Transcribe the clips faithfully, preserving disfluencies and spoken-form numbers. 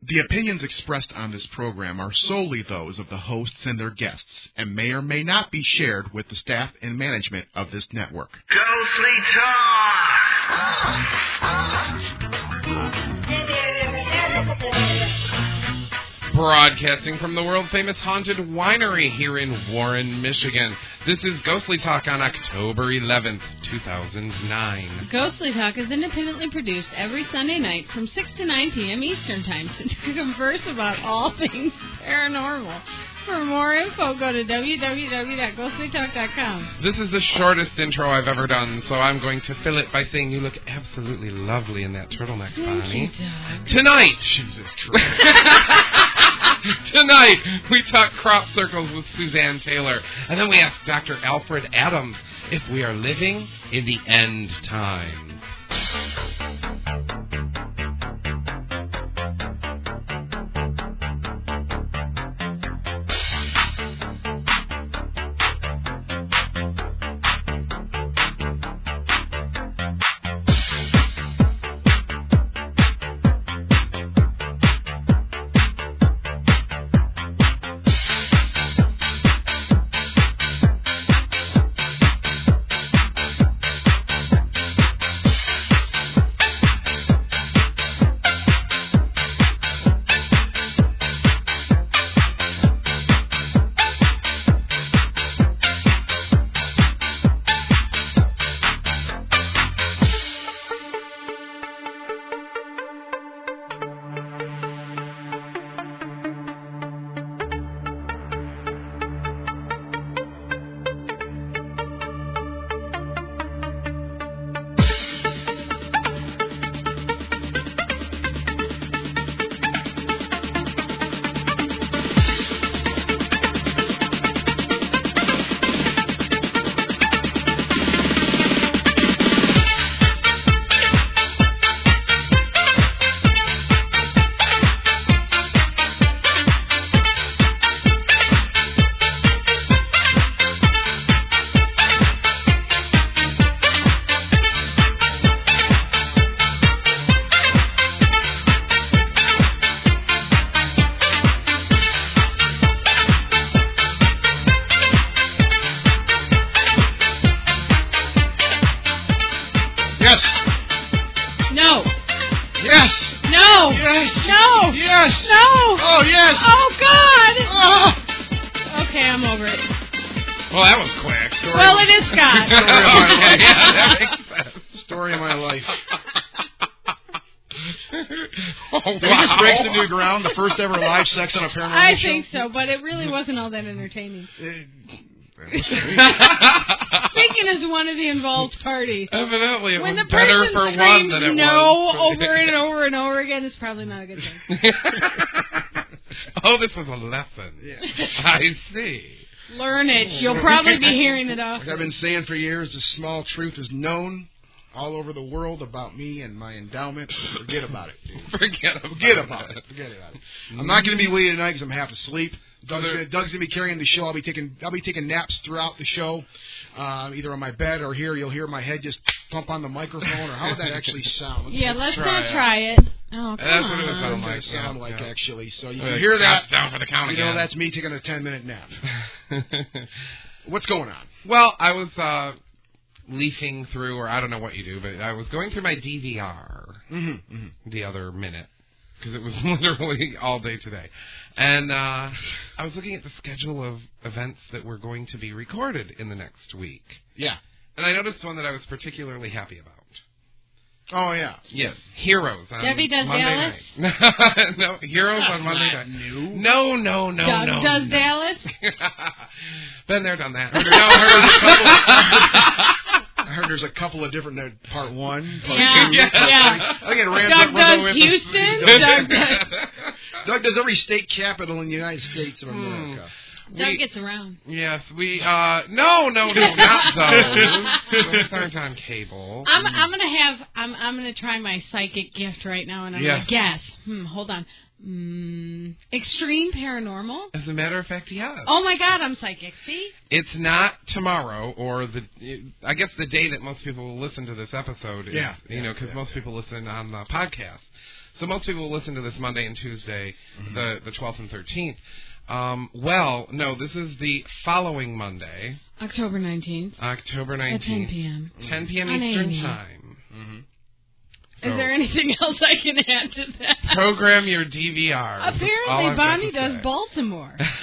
The opinions expressed on this program are solely those of the hosts and their guests, and may or may not be shared with the staff and management of this network. Ghostly Talk! Broadcasting from the world-famous Haunted Winery here in Warren, Michigan. This is Ghostly Talk on October eleventh, two thousand nine. Ghostly Talk is independently produced every Sunday night from six to nine p.m. Eastern Time to converse about all things paranormal. For more info, go to w w w dot ghostly talk dot com. This is the shortest intro I've ever done, so I'm going to fill it by saying you look absolutely lovely in that turtleneck, Bonnie. Tonight, Jesus Christ. Tonight, we talk crop circles with Suzanne Taylor, and then we ask Doctor Alfred Adams if we are living in the end time. Ground, the first ever live sex on a paranormal I show? think so, but it really wasn't all that entertaining. It, Speaking as one of the involved parties. Evidently, it when was the better for one than it no was. over and over and over again, it's probably not a good thing. Oh, this was a lesson. Yeah. I see. Learn it. You'll probably be hearing it often. Like I've been saying for years, the small truth is known all over the world about me and my endowment. Forget about it, dude. Forget about, Forget about it. it. Forget about it. I'm not going to be with you tonight because I'm half asleep. Doug's going to be carrying the show. I'll be taking I'll be taking naps throughout the show, uh, either on my bed or here. You'll hear my head just thump on the microphone. Or how would that actually sound? Let's yeah, let's try not it. try it. Oh, come That's on. what it would sound like. like. Sound yeah, like yeah. actually. So you Like, can hear that. Down for the count you again. know that's me taking a ten minute nap. What's going on? Well, I was uh, leafing through, or I don't know what you do, but I was going through my D V R mm-hmm, mm-hmm. the other minute, because it was literally all day today. And uh, I was looking at the schedule of events that were going to be recorded in the next week. Yeah. And I noticed one that I was particularly happy about. Oh, yeah. Yes, Heroes on Debbie Does Monday Dallas? night. No, Heroes That's on Monday not night. new. No, no, no, Doug no. Does no. Dallas? Been there, done that. I heard, no, I heard there's a couple. I heard there's a couple of different uh, part one. Part Yeah, two, yeah. Part yeah. three. I get Rams Doug up with does with Houston. Doug, Doug does. Doug does every state capital in the United States of America. Doug We- gets around. Yes, we, uh, no, no, no, not those. Those aren't on cable. I'm I'm gonna have I'm I'm gonna try my psychic gift right now, and I'm Yes. gonna guess. Hmm, hold on. Mm, extreme paranormal. As a matter of fact, yes. Oh my God, I'm psychic. See? It's not tomorrow, or the, I guess the day that most people will listen to this episode is, Yeah, you yeah, know, because yeah, most yeah. people listen on the podcast. So most people will listen to this Monday and Tuesday, Mm-hmm. the the twelfth and thirteenth. Um, well, no, this is the following Monday, October nineteenth. October At ten nineteenth, p.m. ten p.m. On Eastern A and E. Time. Mm-hmm. So Is there anything else I can add to that? program your D V R. Apparently, Bonnie does Baltimore. what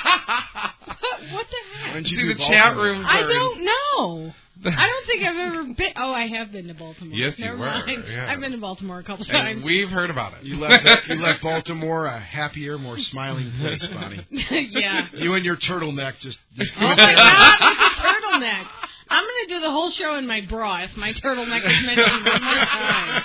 the heck? When'd you See, do the chat Baltimore? rooms I are- don't know. I don't think I've ever been. Oh, I have been to Baltimore. Yes, you Never were, mind. yeah. I've been to Baltimore a couple And times. we've heard about it. You left you left Baltimore a happier, more smiling place, Bonnie. yeah. You and your turtleneck just. just Oh my God, with the turtleneck. I'm going to do the whole show in my bra if my turtleneck is mentioned one more time.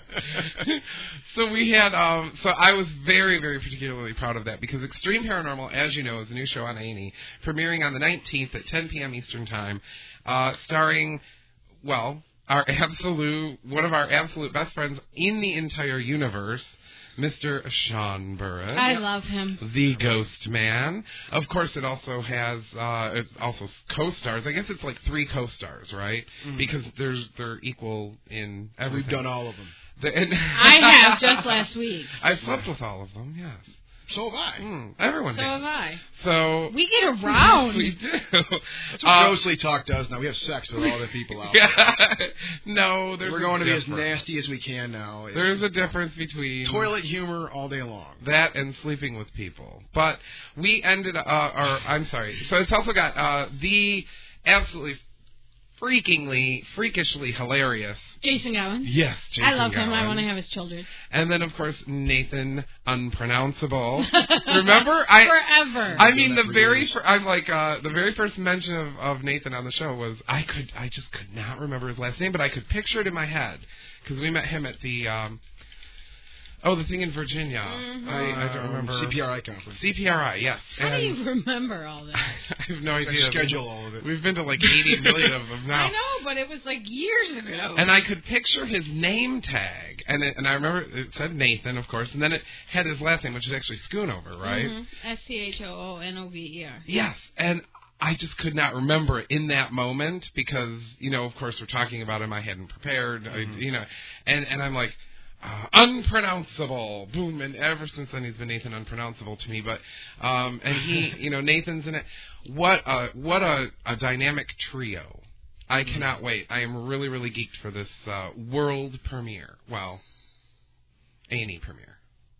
So we had, um, so I was very, very particularly proud of that because Extreme Paranormal, as you know, is a new show on A and E, premiering on the nineteenth at ten p.m. Eastern Time, uh, starring, well, our absolute, one of our absolute best friends in the entire universe, Mister Sean Burris. I love him. The Ghost Man. Of course, it also has uh, it also co-stars. I guess it's like three co-stars, right? Mm-hmm. Because there's they're equal in everything. We've done all of them. The, and I have just last week. I slept with all of them. Yes. So have I. Mm, everyone So did. have I. So We get around. we do. That's what Uh, Ghostly Talk does now. We have sex with all the people out yeah. No, there's We're a going to be as difference. nasty as we can now. There's a difference between Toilet humor all day long. that and sleeping with people. But we ended, uh, or I'm sorry. So it's also got uh, the absolutely freakingly, freakishly hilarious. Jason Gowan. Yes, Jason I love him. I Gowan. want to have his children. And then, of course, Nathan Unpronounceable. Remember? I Forever. I mean, the Doing that for very years. fir- I'm like uh, the very first mention of, of Nathan on the show was I could I just could not remember his last name, but I could picture it in my head because we met him at the um, oh the thing in Virginia. Mhm. I, I don't Um, remember C P R I conference. C P R I, yes. How do And you remember all that? I have no I idea. schedule all of it. We've been to like eighty million of them now. I know, but it was like years ago. And I could picture his name tag, and it, and I remember it said Nathan, of course, and then it had his last name, which is actually Schoonover, right? Mhm. S T H O O N O V E R. Yes, and I just could not remember it in that moment because, you know, of course, we're talking about him. I hadn't prepared, Mm-hmm. I, you know, and and I'm like. Uh, unpronounceable, boom, and ever since then he's been Nathan Unpronounceable to me. But um, and he, you know, Nathan's in it. What a what a, a dynamic trio! I cannot wait. I am really really geeked for this uh, world premiere. Well, A and E premiere.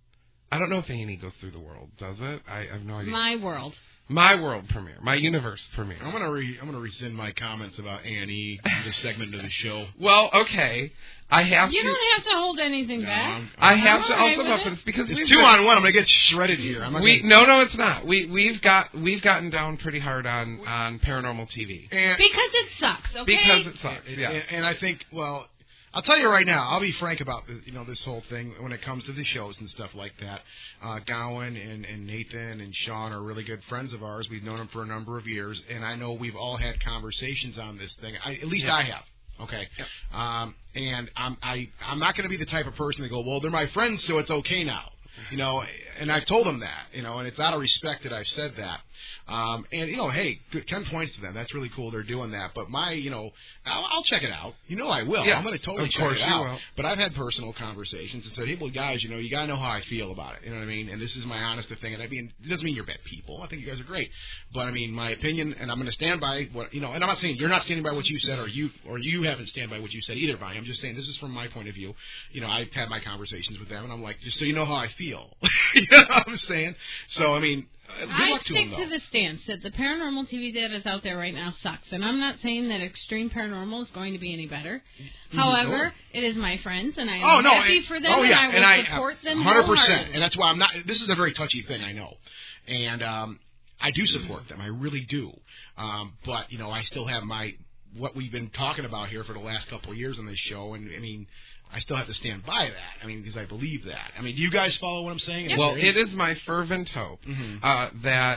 I don't know if A and E goes through the world, does it? I, I have no idea. My world. My world premiere, my universe premiere. I'm gonna re- I'm gonna rescind my comments about A and E in this segment of the show. Well, okay, I have You to. don't have to hold anything No, back. I'm- I have I'm to all right also with reference because It's we've two been- on one. I'm gonna get shredded here. I'm not We gonna, no no it's not. We we've got we've gotten down pretty hard on, on paranormal T V and, Because it sucks, okay? because it sucks. and, Yeah. and I think well. I'll tell you right now. I'll be frank about the, you know this whole thing when it comes to the shows and stuff like that. Uh, Gowan and, and Nathan and Sean are really good friends of ours. We've known them for a number of years, and I know we've all had conversations on this thing. I, at least Yeah. I have. Okay. Um, and I'm I I'm not going to be the type of person to go, well, they're my friends, so it's okay now. You know, and I've told them that, you know, and it's out of respect that I've said that. Um, and, you know, hey, good, ten points to them. That's really cool they're doing that. But my, you know, I'll, I'll check it out. You know I will. Yeah, I'm going to totally of check course it you out. will. But I've had personal conversations and said, hey, well, guys, you know, you got to know how I feel about it. You know what I mean? And this is my honest thing. And I mean, it doesn't mean you're bad people. I think you guys are great. But, I mean, my opinion, and I'm going to stand by what, you know, and I'm not saying you're not standing by what you said or you or you haven't stand by what you said either, Bonnie. I'm just saying this is from my point of view. You know, I've had my conversations with them, and I'm like, just so you know how I feel. You know what I'm saying? So, I mean, uh, good I luck to stick them, to though. the stance that the paranormal T V that is out there right now sucks. And I'm not saying that Extreme Paranormal is going to be any better. However, it is my friends, and I am Oh, no. happy and- for them, oh, yeah. and I will support them one hundred percent. wholeheartedly. And that's why I'm not, this is a very touchy thing, I know. And um, I do support them. I really do. Um, but, you know, I still have my, what we've been talking about here for the last couple of years on this show. And, I mean, I still have to stand by that. I mean, because I believe that. I mean, do you guys follow what I'm saying? Yep. Well, it is my fervent hope Mhm. uh, that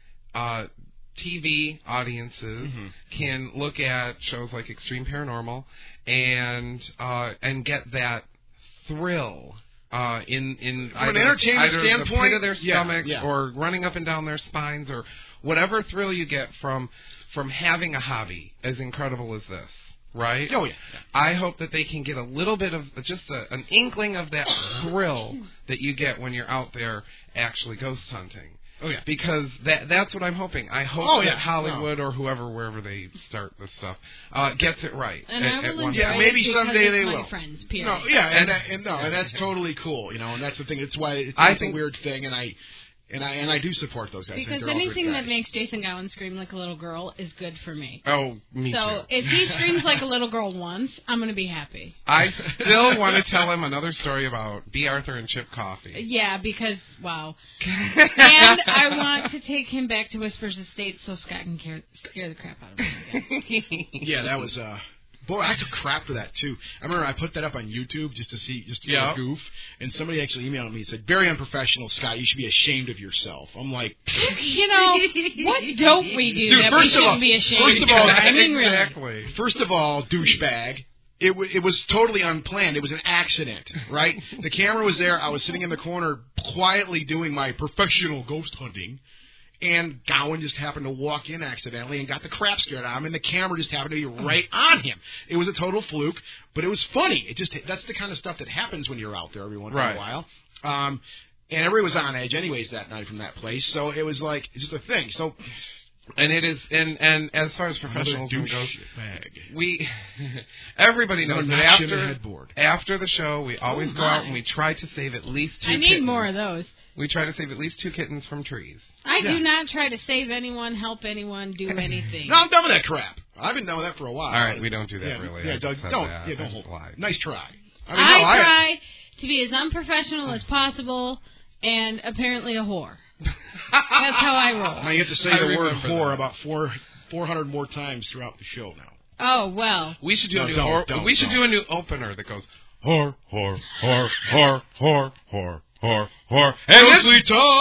uh, T V audiences Mhm. can look at shows like Extreme Paranormal and uh, and get that thrill uh, in in From an either, entertainment either the standpoint, pit of their yeah, stomachs yeah. or running up and down their spines or whatever thrill you get from from having a hobby as incredible as this. right? Oh, yeah. I hope that they can get a little bit of, just a, an inkling of that thrill that you get when you're out there actually ghost hunting. Oh, yeah. Because that that's what I'm hoping. I hope Oh, that yeah. Hollywood or whoever, wherever they start this stuff, uh, gets it right. And at, I at will one enjoy time. Yeah, maybe it because someday it's they my will. friends, period. No, yeah, and, that, and no, and that's totally cool, you know, and that's the thing. It's why it's, I it's think- a weird thing, and I and I and I do support those guys. I think Because they're all good anything that guys. makes Jason Gowan scream like a little girl is good for me. Oh, me so too. if he screams like a little girl once, I'm going to be happy. I still want to tell him another story about B. Arthur and Chip Coffee. Yeah, because, wow. And I want to take him back to Whispers Estates so Scott can care, scare the crap out of him again. Yeah, that was uh boy, I took crap for that too. I remember I put that up on YouTube just to see just to Yeah. goof, and somebody actually emailed me and said, "Very unprofessional, Scott. You should be ashamed of yourself." I'm like, You know, what don't we do Dude, that we first of shouldn't all- be ashamed first of all, I mean, really. exactly. first of all, douchebag. It, w- it was totally unplanned. It was an accident, right? The camera was there. I was sitting in the corner quietly doing my professional ghost hunting, and Gowan just happened to walk in accidentally and got the crap scared out of him, and the camera just happened to be right on him. It was a total fluke, but it was funny. It just that's the kind of stuff that happens when you're out there every once Right. in a while. Um, and everybody was on edge anyways that night from that place, so it was like it's just a thing. So And it is, and, and as far as professionals douche goes, bag. we, everybody knows No that notch in the after, headboard. after the show, we always Oh, go out my. and we try to save at least two I need kittens. more of those. We try to save at least two kittens from trees. I Yeah. do not try to save anyone, help anyone, do anything. No, I'm done with that crap. I've been done with that for a while. All right, we don't do that yeah, really. Yeah, I Doug, just said don't. that. Yeah, I don't just hold. lied. Nice try. I I, mean, no, I, try to be as unprofessional as possible and apparently a whore. That's how I roll. Now you have to say I the word remember whore that. about four four hundred more times throughout the show now. Oh, well. We should do No, a new. don't, or, don't, we should don't. do a new opener that goes whore, whore, whore, whore, whore, whore, whore, whore, and Ghostly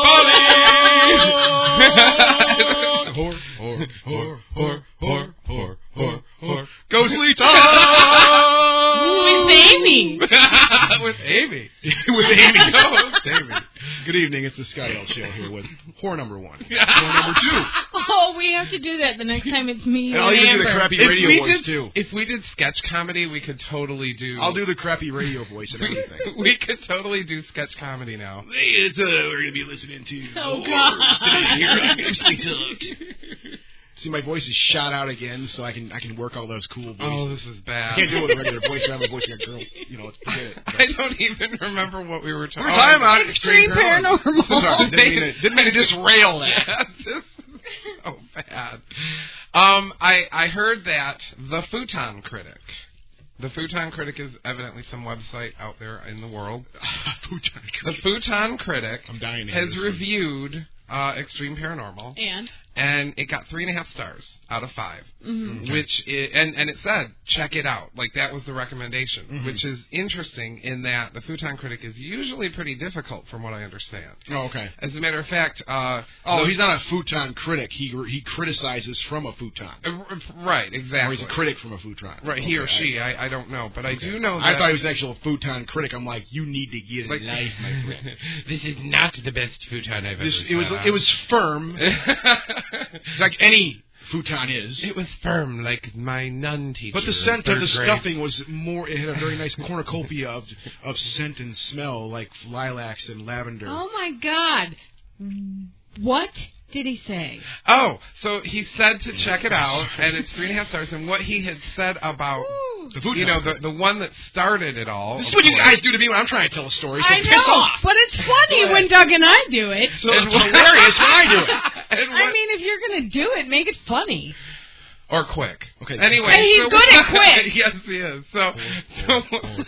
Whore, Whore, whore, whore, whore, whore, whore, whore, whore. Ghostly With Amy. With Amy. With Amy. Ghost Amy. Good evening. It's the Scott L Show here with whore number one. Whore number two. Oh, we have to do that the next time it's me And and I'll even do the Amber. crappy If radio we voice did, too. if we did sketch comedy, we could totally do. I'll do the crappy radio voice and We, everything. we could totally do sketch comedy now. Hey, it's uh, we're gonna be listening to Oh, the God. Whores today here on Ghostly Talks. See, my voice is shot out again, so I can I can work all those cool voices. Oh, this is I bad. can't do it with a regular voice. I have a voice like a girl. You know, let's forget it. I don't even remember what we were talking. We're talking about Extreme paranormal. Sorry, didn't mean to, didn't mean to disrail that. Yeah, this is so bad. Um, I I heard that the Futon Critic. The Futon Critic is evidently some website out there in the world. Futon The Critic. Futon Critic I'm dying to hear has this one. reviewed uh, Extreme Paranormal, And? and it got three and a half stars out of five. Mm-hmm. Okay. Which is, and and it said check it out, like that was the recommendation, Mhm. which is interesting in that the Futon Critic is usually pretty difficult from what I understand. Oh, okay. As a matter of fact, uh, Oh, the- he's not a futon critic. He he criticizes from a futon. uh, right, exactly. Or he's a critic from a futon. Right, he or Okay, she, I, I don't know, but I okay. do know that. I thought he was an actual futon critic. I'm like, you need to get like, a life, my friend. this is not the best futon I've This, ever it was sat it was firm, on. like any futon is. It was firm, like my nun teacher. But the in scent of the third grade. stuffing was more. It had a very nice cornucopia of of scent and smell, like lilacs and lavender. Oh, my God. What did he say? Oh, so he said to check it out, and it's three and a half stars. And what he had said about, The futon. you know, the the one that started it all. This is of what you course. guys do to me when I'm trying to tell a story. So I piss know, off. but it's funny when Doug and I do it. So it's hilarious when I do it. And I what- mean, if you're going to do it, make it funny. or quick. Okay. Anyway, Hey, he's so- good at quick. Yes, he is. So, so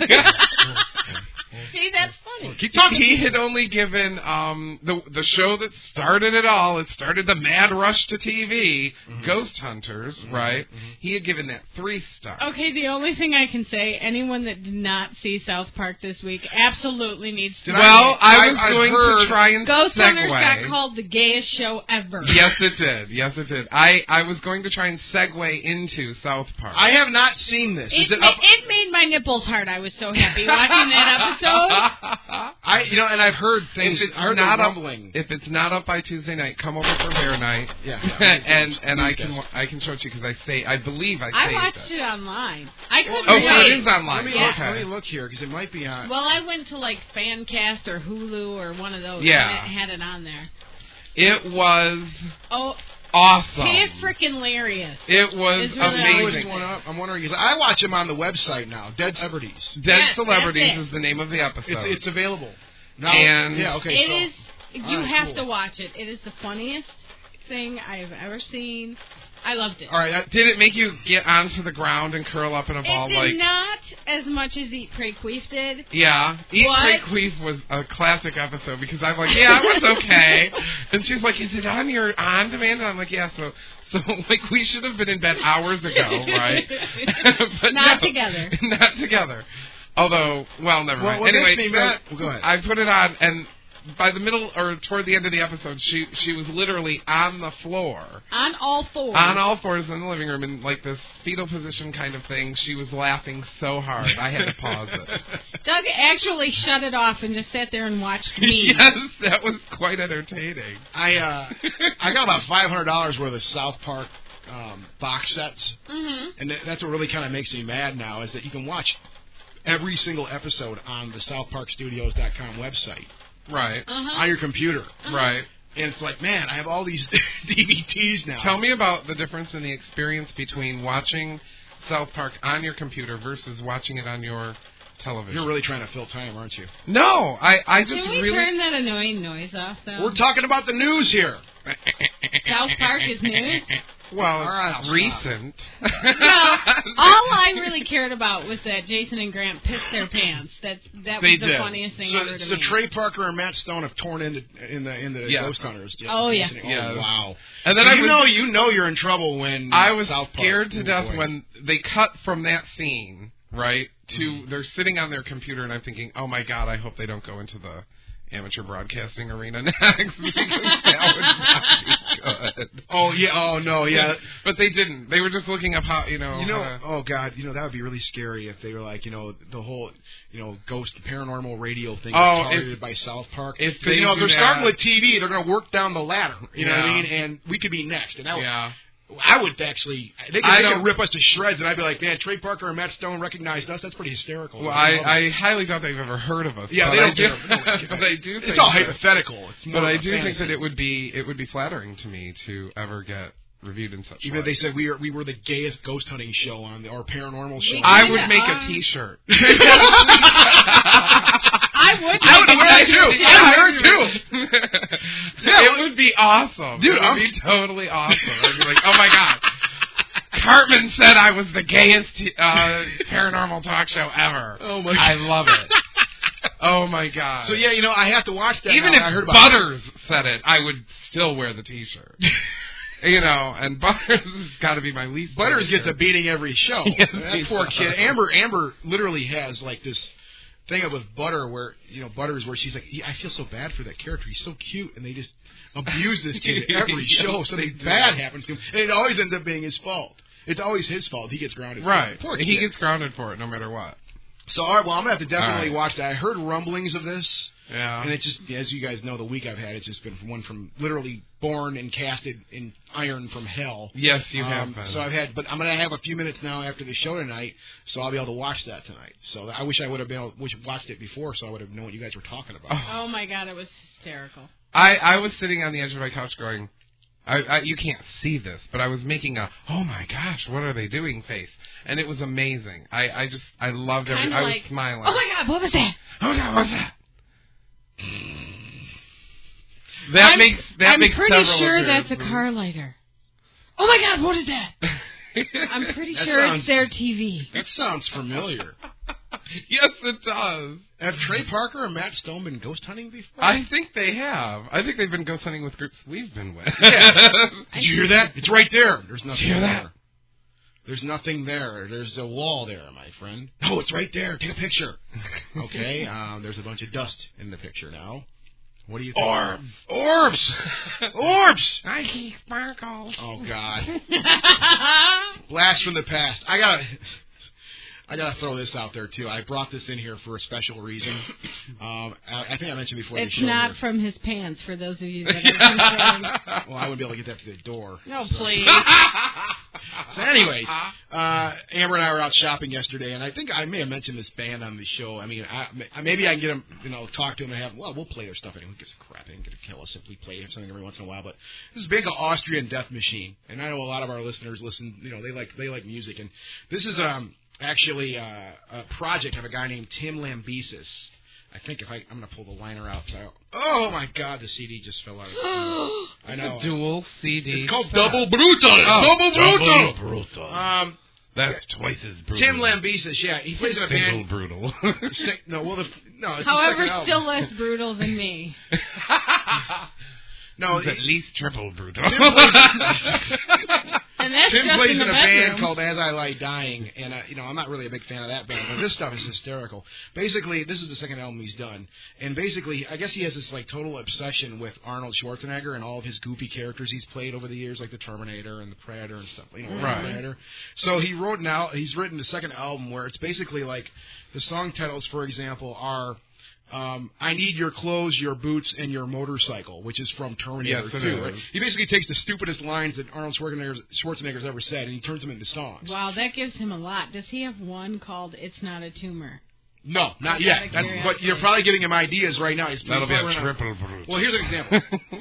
See, that's funny. Keep talking. he had only given um, the the show that started it all. It started the mad rush to T V, Mm-hmm. Ghost Hunters, right? He had given that three stars. Okay, the only thing I can say, anyone that did not see South Park this week absolutely needs to. Did Well, I, I- was I've going heard- to try and Ghost Hunters got segue. called the gayest show ever. Yes, it did. Yes, it did. I, I was going to try and segue into South Park. I have not seen this. Is It, it ma- up? it made my nipples hard. I was so happy watching that I, you know, and I've heard things. If it's I heard not the up, rumbling. if it's not up by Tuesday night, come over for Bear Night. Yeah, and and I Please, can guys. I can show it to you because I say I believe I saved I watched it. it online. I couldn't Oh, wait. so it is online. Let me, Yeah. look, Okay. let me look here because it might be on. Well, I went to like Fancast or Hulu or one of those. Yeah. And it had it on there. It was Oh, awesome. it's freaking hilarious. It was It's really I amazing. one up. I'm wondering. 'Cause I watch them on the website now. Dead Celebrities. Dead Yes, Celebrities that's it. is the name of the episode. It's it's available. Now, And- yeah, okay. It so, is. You Alright, have cool. to watch it. It is the funniest thing I've ever seen. I loved it. all right. That, Did it make you get onto the ground and curl up in a ball It did like? not as much as Eat, Pray, Queef did. Yeah, Eat, What? Pray, Queef was a classic episode because I'm like, yeah, it was okay, and she's like, is it on your on demand? And I'm like, yeah. So, so like we should have been in bed hours ago, right? but Not no, together. Not together. Although, well, never Well, mind. what anyway, makes me so mad- well, go ahead. I put it on, and by the middle or toward the end of the episode, she she was literally on the floor. On all fours. On all fours in the living room in like this fetal position kind of thing. She was laughing so hard I had to pause it. Doug actually shut it off and just sat there and watched me. Yes, that was quite entertaining. I uh, I got about five hundred dollars worth of South Park um, box sets, Mm-hmm. and th- that's what really kind of makes me mad now is that you can watch every single episode on the South Park Studios dot com website Right, Uh-huh. on your computer. right. And it's like, man, I have all these D V Ds now. Tell me about the difference in the experience between watching South Park on your computer versus watching it on your television. You're really trying to fill time, aren't you? No, I, I just Can we really... turn that annoying noise off, though? We're talking about the news here. South Park is news? Well, All right, I'll it's recent. No, all I really cared about was that Jason and Grant pissed their pants. That that was They the did. funniest thing So, ever to so me. Trey Parker and Matt Stone have torn into in the in the Yes. Ghost Hunters. Oh, yeah. Oh Yes. wow. And then So I you was, know you know you're in trouble when I was South Park. scared to Oh, death boy. when they cut from that scene, right, to Mm-hmm. they're sitting on their computer, and I'm thinking, oh my god, I hope they don't go into the amateur broadcasting arena next, because that would not be good. Oh yeah. Oh no. Yeah. But they didn't. They were just looking up how, you know... You know, how to- oh god, you know that would be really scary if they were like, you know, the whole, you know, ghost paranormal radio thing Oh, was if- targeted by South Park. if 'Cause, you they know, if do they're that- starting with T V, they're going to work down the ladder. You know what I Yeah. mean? And we could be next. And that would, yeah. I would actually, they could, I they don't- could rip us to shreds, and I'd be like, man, Trey Parker and Matt Stone recognized us. That's pretty hysterical. Well, I love I, it. I highly doubt they've ever heard of us. Yeah, but they I don't do, care. They don't care. But I do think it's all that- hypothetical. It's more But I of a do think fantasy. that it would be it would be flattering to me to ever get reviewed in such Even if light. they said we are we were the gayest ghost hunting show on the or paranormal show. I kinda would make are. a T-shirt. I would. I would make wear that too. Yeah, I would wear I it too. Yeah, it would be awesome. Dude, it would I'm- be totally awesome. I'd be like, oh my god, Cartman said I was the gayest uh, paranormal talk show ever. Oh my I God. love it. Oh my god. So yeah, you know, I have to watch that. Even now. if I heard about Butters said it, I would still wear the T-shirt. You know, and Butters has got to be my least. Butters favorite gets a beating every show. Yes, that he poor does. kid. Amber Amber literally has like this thing with Butter where you know Butters where she's like, I feel so bad for that character. He's so cute, and they just abuse this kid every Yes, show. So they they do. bad happens to him, and it always ends up being his fault. It's always his fault. He gets grounded. for Right. it. Poor He kid. gets grounded for it no matter what. So all right, well, I'm gonna have to definitely All right. watch that. I heard rumblings of this. Yeah. And it just, as you guys know, the week I've had, it's just been one from literally born and casted in iron from hell. Yes, you have Um, been. So I've had, but I'm going to have a few minutes now after the show tonight, so I'll be able to watch that tonight. So I wish I would have been able, wish watched it before, so I would have known what you guys were talking about. Oh my god, it was hysterical. I, I was sitting on the edge of my couch going, I, I, you can't see this, but I was making a, oh my gosh, what are they doing face. And it was amazing. I, I just, I loved every, Kinda I like, was smiling. Oh my god, what was that? Oh my god, what's that? That I'm, makes, that I'm makes pretty several sure that's a appearances. car lighter. Oh my god, what is that? I'm pretty That sure sounds- it's their T V. That sounds familiar. Yes, it does. Have Trey Parker and Matt Stone been ghost hunting before? I think they have. I think they've been ghost hunting with groups we've been with. Yeah. Did you hear that? It's right there. There's nothing Did you hear there. that? There's nothing there. There's a wall there, my friend. No, it's right there. Take a picture. Okay. Um, there's a bunch of dust in the picture now. What do you think? Orbs. Orbs. Orbs. I see sparkles. Oh God. Blast from the past. I gotta. I gotta throw this out there too. I brought this in here for a special reason. Um, I, I think I mentioned before. It's the show not here. from his pants, for those of you that are concerned. Well, I wouldn't be able to get that through the door. No, so. please. So, anyways, uh, Amber and I were out shopping yesterday, and I think I may have mentioned this band on the show. I mean, I, maybe I can get them, you know, talk to them and have. Well, we'll play their stuff anyway. Who gives a crap? They ain't gonna kill us if we play something every once in a while. But this is big Austrian Death Machine, and I know a lot of our listeners listen. You know, they like they like music, and this is um actually uh, a project of a guy named Tim Lambesis. I think if I, I'm going to pull the liner out. So I, oh, my God, the C D just fell out. I know. A dual C D. It's called Double Brutal. Oh, Double Brutal. Double Brutal. Um, That's twice as brutal. Tim Lambesis, yeah. He plays in a Single band. brutal. Sing, no, well, the, no, it's However, the second still album. less brutal than me. No, He's at least triple brutal. Tim plays, And that's Tim just plays in, in the a band bedroom. called As I Lie Dying, and uh, you know I'm not really a big fan of that band, but this stuff is hysterical. Basically, this is the second album he's done, and basically, I guess he has this like total obsession with Arnold Schwarzenegger and all of his goofy characters he's played over the years, like the Terminator and the Predator and stuff. You know, Right. Predator. So he wrote now he's written the second album where it's basically like the song titles, for example, are. Um, I need your clothes, your boots, and your motorcycle, which is from Terminator Yes, it two. is. Right? He basically takes the stupidest lines that Arnold Schwarzenegger's, Schwarzenegger's ever said, and he turns them into songs. Wow, that gives him a lot. Does he have one called It's Not a Tumor? No, not Out yet. of That's, curiosity. but you're probably giving him ideas right now. He's That'll be he's a running on- triple brutal. Well, here's an example.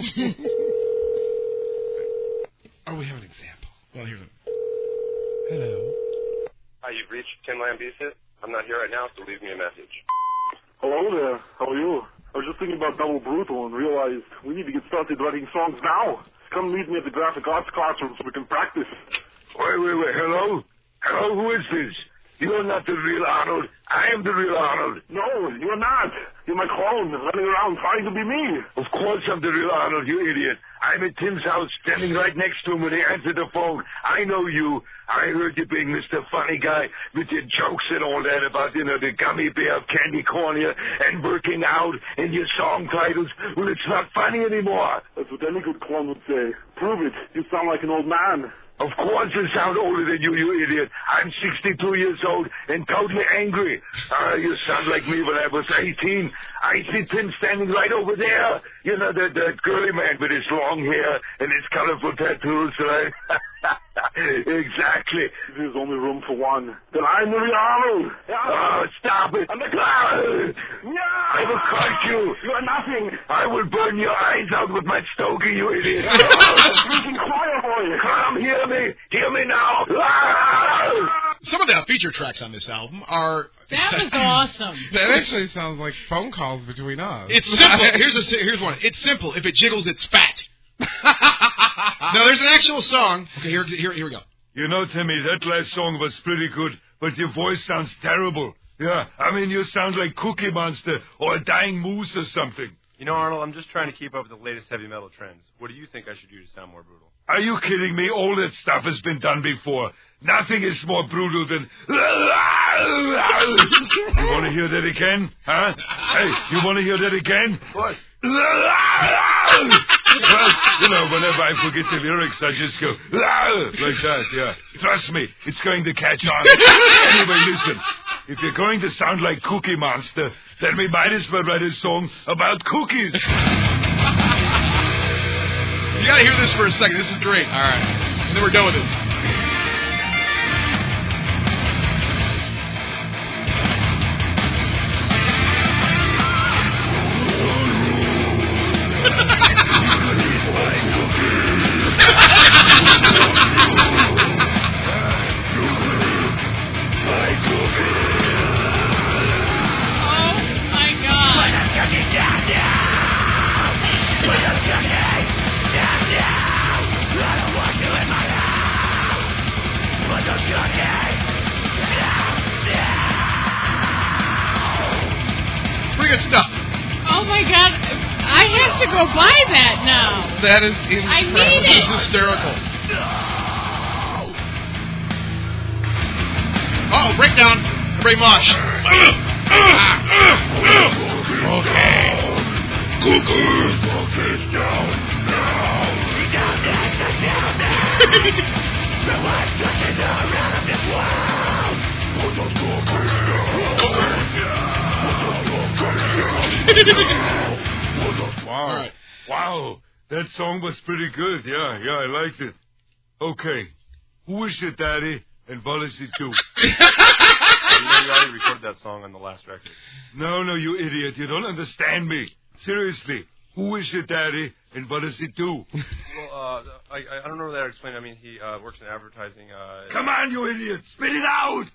Oh, we have an example. Well, here's a... Hello. Hi, you've reached Tim Lambesis. I'm not here right now, so leave me a message. Hello there. How are you? I was just thinking about Double Brutal and realized we need to get started writing songs now. Come meet me at the graphic arts classroom so we can practice. Wait, wait, wait. Hello? Hello, who is this? You're not the real Arnold. I am the real Arnold. No, you're not. You're my clone running around trying to be me. Of course I'm the real Arnold, you idiot. I'm at Tim's house, standing right next to him when he answered the phone. I know you. I heard you being Mister Funny Guy with your jokes and all that about, you know, the gummy bear candy corner and working out and your song titles. Well, it's not funny anymore. That's what any good clone would say. Prove it. You sound like an old man. Of course I sound older than you, you idiot. I'm sixty-two years old and totally angry. Uh, you sound like me when I was eighteen. I see Tim standing right over there. You know, that, that girly man with his long hair and his colorful tattoos, right? Exactly. There's only room for one. Then I'm the real Arnold. Oh, stop it. I'm the clown. Yeah. I will cut you. You are nothing. I will burn your eyes out with my stogie, you idiot. Freaking choir boy. Come, hear me. Hear me now. Ah! Some of the feature tracks on this album are... That was awesome. That actually sounds like phone calls between us. It's simple. Here's a here's one. It's simple. If it jiggles, it's fat. Now, there's an actual song. Okay, here, here, here we go. You know, Timmy, that last song was pretty good, but your voice sounds terrible. Yeah, I mean, you sound like Cookie Monster or a dying moose or something. You know, Arnold, I'm just trying to keep up with the latest heavy metal trends. What do you think I should do to sound more brutal? Are you kidding me? All that stuff has been done before. Nothing is more brutal than... You want to hear that again? Huh? Hey, you want to hear that again? What? Well, you know, whenever I forget the lyrics, I just go... Like that, yeah. Trust me, it's going to catch on. Anyway, listen. If you're going to sound like Cookie Monster, then we might as well write a song about cookies. You gotta hear this for a second. This is great. All right. And then we're done with this. Oh, my God. Pretty good stuff. Oh, my God. I have to go buy that now. That is I incredible. need This it. is hysterical. Uh-oh, breakdown. Everybody mosh. Okay. Cookies. Cookies down now. The one's touching around this world. Wow, that song was pretty good. Yeah, yeah, I liked it. Okay, who is it, Daddy? And what is it do? You know, you already recorded that song on the last record. No, no, you idiot. You don't understand me. Seriously, who is it, Daddy? And what does it do? Well, uh, I, I don't know that I explained. I mean, he uh, works in advertising. Uh, Come on, you idiot. Spit it out.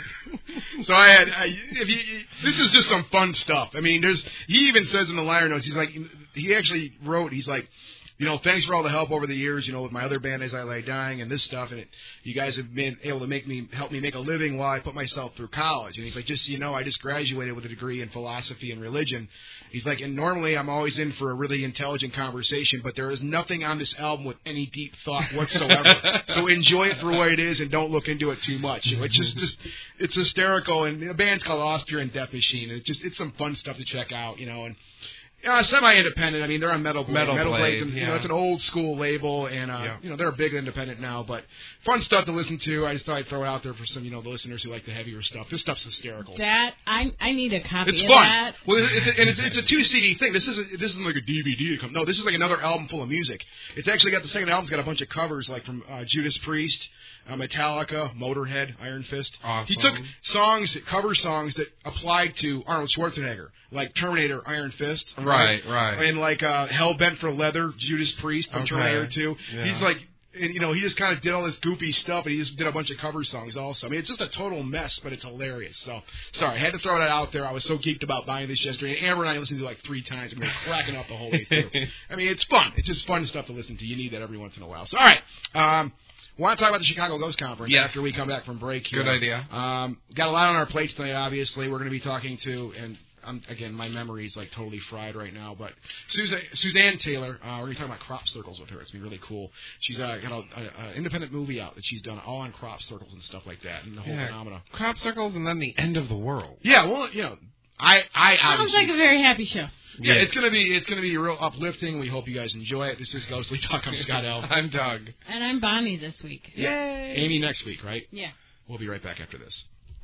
So I had, I, if you, this is just some fun stuff. I mean, there's, he even says in the liner notes, he's like, he actually wrote, he's like, you know, thanks for all the help over the years, you know, with my other band As I Lay Dying and this stuff, and it, you guys have been able to make me, help me make a living while I put myself through college. And he's like, just so you know, I just graduated with a degree in philosophy and religion. He's like, and normally I'm always in for a really intelligent conversation, but there is nothing on this album with any deep thought whatsoever. So enjoy it for what it is and don't look into it too much. It's just, just it's hysterical, and the band's called Austria and Death Machine, and it's just, it's some fun stuff to check out, you know, and Uh, semi-independent. I mean, they're on Metal Blade. Metal, Metal Blade, Blade and, yeah. you know, it's an old school label, and uh, yeah. you know, they're a big independent now. But fun stuff to listen to. I just thought I'd throw it out there for some, you know, the listeners who like the heavier stuff. This stuff's hysterical. That I I need a copy It's of fun. that. Well, it's, it's, and it's, it's a two C D thing. This isn't this isn't like a D V D to come. No, this is like another album full of music. It's actually got the second album's got a bunch of covers like from uh, Judas Priest, uh, Metallica, Motorhead, Iron Fist. Awesome. He took songs, cover songs that applied to Arnold Schwarzenegger, like Terminator, Iron Fist. Right, right. And like uh, Hell Bent for Leather, Judas Priest from Okay. Terminator two. Yeah. He's like, and, you know, he just kind of did all this goofy stuff, and he just did a bunch of cover songs also. I mean, it's just a total mess, but it's hilarious. So, sorry, I had to throw that out there. I was so geeked about buying this yesterday. And Amber and I listened to it like three times, and we were cracking up the whole way through. I mean, it's fun. It's just fun stuff to listen to. You need that every once in a while. So, all right. Um, want to talk about the Chicago Ghost Conference Yes. after we come back from break here. Good idea. Um, got a lot on our plates tonight, obviously. We're going to be talking to, and um, again, my memory is like totally fried right now, but Suzanne, Suzanne Taylor, uh, we're going to be talking about crop circles with her. It's going to be really cool. She's uh, got an independent movie out that she's done all on crop circles and stuff like that, and the whole Yeah. phenomena. Crop circles and then the end of the world. Yeah, well, you know, I, I Sounds obviously... like a very happy show. Yeah, it's gonna be it's gonna be real uplifting. We hope you guys enjoy it. This is Ghostly Talk. I'm Scott L. I'm Doug. And I'm Bonnie this week. Yay! Amy next week, right? Yeah. We'll be right back after this.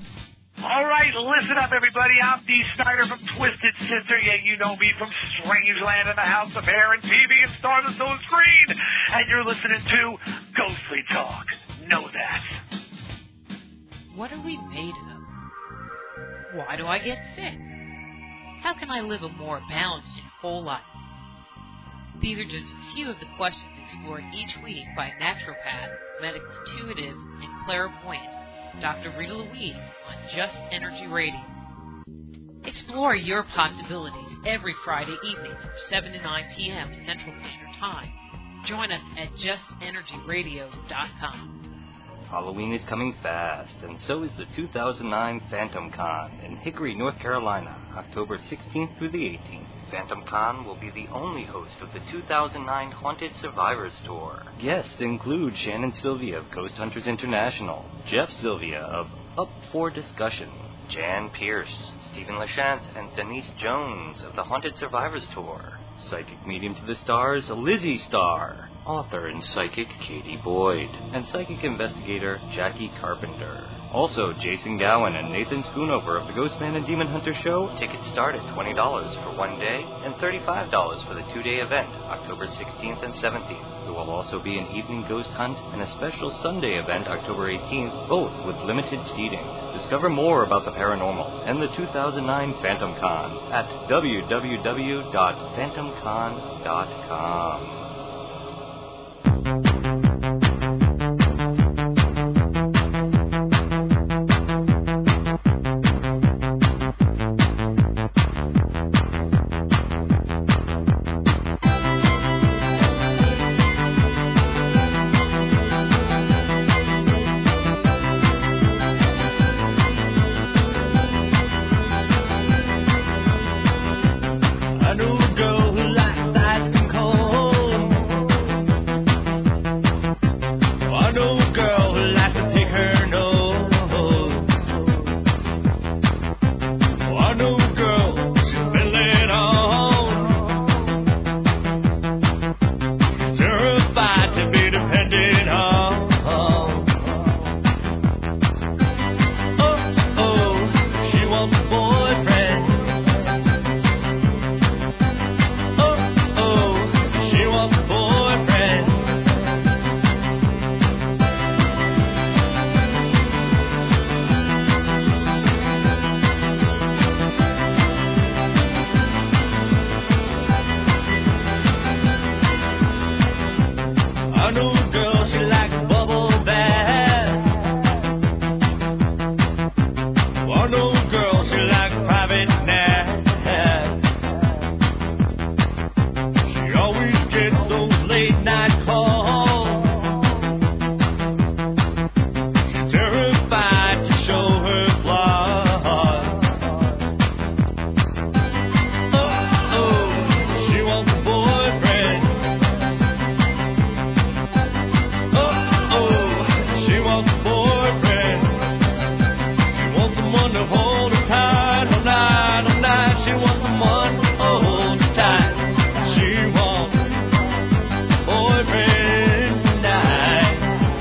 All right, listen up, everybody. I'm Dee Snyder from Twisted Sister. Yeah, you know me from Strangeland and the House of Hair and T V and Stardust on Screen. And you're listening to Ghostly Talk. Know that. What are we made of? Why do I get sick? How can I live a more balanced and whole life? These are just a few of the questions explored each week by naturopath, medical intuitive, and clairvoyant Doctor Rita Louise on Just Energy Radio. Explore your possibilities every Friday evening from seven to nine p.m. Central Standard Time. Join us at just energy radio dot com. Halloween is coming fast, and so is the two thousand nine Phantom Con in Hickory, North Carolina, October sixteenth through the eighteenth. Phantom Con will be the only host of the two thousand nine Haunted Survivors Tour. Guests include Shannon Sylvia of Ghost Hunters International, Jeff Sylvia of Up for Discussion, Jan Pierce, Stephen LaChance, and Denise Jones of the Haunted Survivors Tour. Psychic medium to the stars, Lizzie Starr. Author and psychic Katie Boyd. And psychic investigator Jackie Carpenter. Also, Jason Gowan and Nathan Schoonover of the Ghostman and Demon Hunter Show. Tickets start at twenty dollars for one day and thirty-five dollars for the two-day event, October sixteenth and seventeenth. There will also be an evening ghost hunt and a special Sunday event, October eighteenth, both with limited seating. Discover more about the paranormal and the two thousand nine Phantom Con at w w w dot phantom con dot com. I know a girl who likes ice cream cold. wants a boyfriend. I know a girl, she likes bubble bath. I know a girl, she likes private nap. She always gets those late night calls. She's terrified to show her flaws. Oh, oh, she wants a boyfriend. Oh, oh, she wants a boyfriend. She wants someone to hold her tight all night, all night. She wants someone to hold her tight. She wants a boyfriend tonight.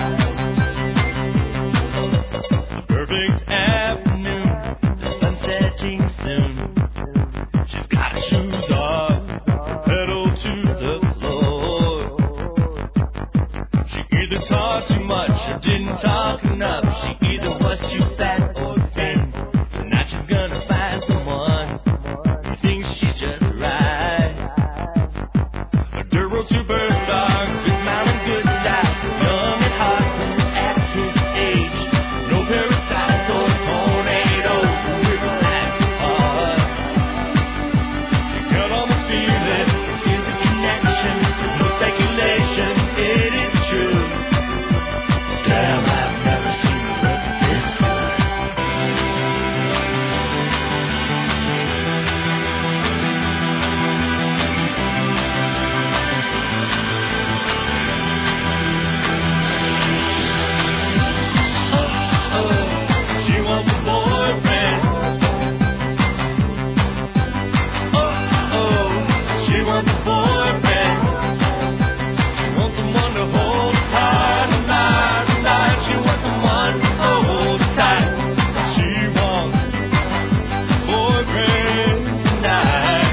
A perfect afternoon, the sun setting soon. She's got her shoes off, pedal to the floor. She either talked too much or didn't talk enough. She either was too fat or thin. Tonight she's gonna find someone who thinks she's just right. A Duro superstar, good smile and good style, young and hot at his age. No parasites or tornadoes with a laugh apart. You can almost feel it, feel the connection, no speculation, it is true. Damn, I've never seen her look this good. Oh, oh, she wants a boyfriend. Oh, oh, she wants a boyfriend. She wants someone to hold her tight all night, all night. She wants someone to hold her tight. She wants a boyfriend tonight.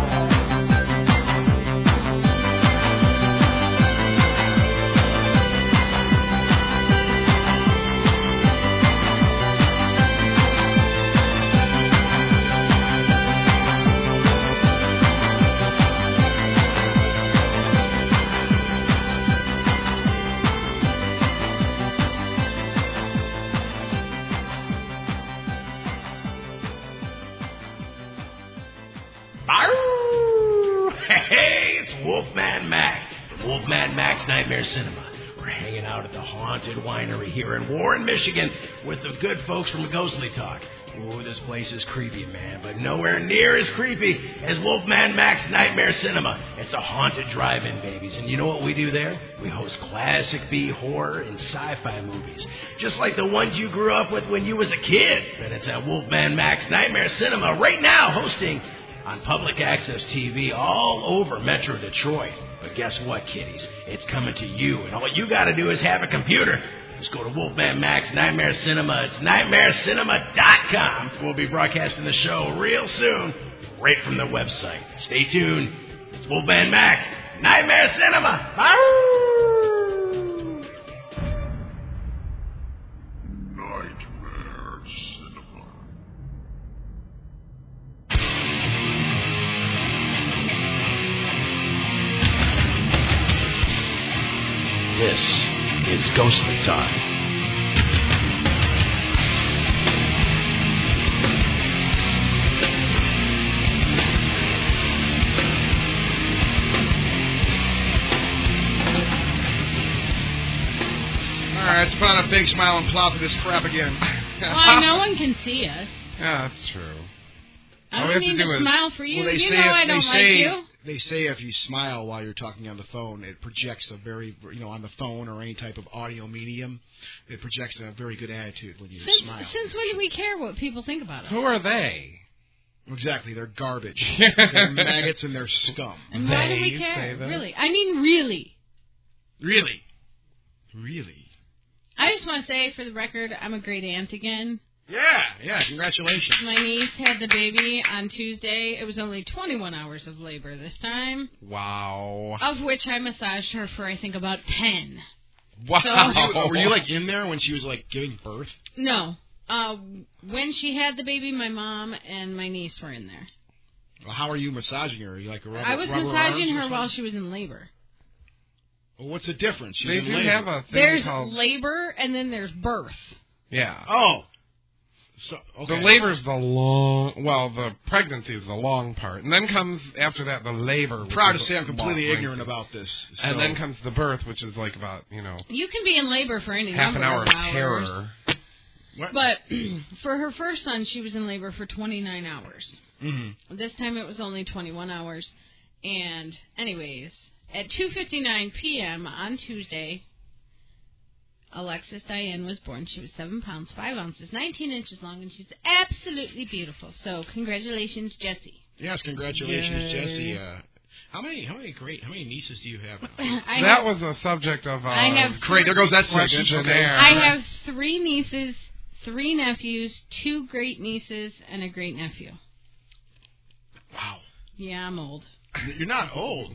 Arroo! Hey, it's Wolfman Mac from Wolfman Mac's Nightmare Cinema. We're hanging out at the Haunted Winery here in Warren, Michigan with the good folks from Ghostly Talk. Ooh, this place is creepy, man, but nowhere near as creepy as Wolfman Mac's Nightmare Cinema. It's a haunted drive-in, babies. And you know what we do there? We host classic B horror and sci-fi movies, just like the ones you grew up with when you was a kid. And it's at Wolfman Mac's Nightmare Cinema right now, hosting on public access T V all over Metro Detroit. But guess what, kiddies? It's coming to you, and all you got to do is have a computer. Just go to Wolfman Mac's Nightmare Cinema. It's nightmare cinema dot com. We'll be broadcasting the show real soon, right from the website. Stay tuned. It's Wolfman Mac, Nightmare Cinema. Arroo! Nightmare Cinema. This is Ghostly Talk. All right, let's put on a big smile and plow through this crap again. Well, no one can see us. Yeah, that's true. I All we don't have need to to do is- smile for you. Well, they you say know if- I don't they like say, you. They say if you smile while you're talking on the phone, it projects a very, you know, on the phone or any type of audio medium, it projects a very good attitude when you Since, smile. since when do we care what people think about us? Who are they? Exactly, they're garbage. They're maggots and they're scum. And why do They we say care? that? Really? I mean, really. Really? Really? I just want to say, for the record, I'm a great aunt again. Yeah, yeah, congratulations. My niece had the baby on Tuesday. It was only twenty-one hours of labor this time. Wow. Of which I massaged her for, I think, about ten. Wow. So, Were you, were you, like, in there when she was, like, giving birth? No. Uh, when she had the baby, my mom and my niece were in there. Well, how are you massaging her? Are you like a rubber, I was rubber massaging her arms or while something? she was in labor. Well, what's the difference? She's They in do labor. have a thing There's called... labor and then there's birth. Yeah. Oh. So, okay. The labor's the long... Well, the pregnancy is the long part. And then comes, after that, the labor. I'm proud to which say is I'm the completely long ignorant length. about this. And so- then comes the birth, which is like about, you know... You can be in labor for any half number an hour of of hours. terror. What? But for her first son, she was in labor for twenty-nine hours. Mm-hmm. This time it was only twenty-one hours. And anyways, at two fifty-nine p.m. on Tuesday, Alexis Diane was born. She was seven pounds, five ounces, nineteen inches long, and she's absolutely beautiful. So congratulations, Jessie. Yes, congratulations, Yay. Jessie. Uh, how many, how many great, how many nieces do you have now? I that have, was a subject of... Uh, I have Great, there goes that questions segment. in Okay. there. I have three nieces, three nephews, two great nieces, and a great nephew. Wow. Yeah, I'm old. You're not old.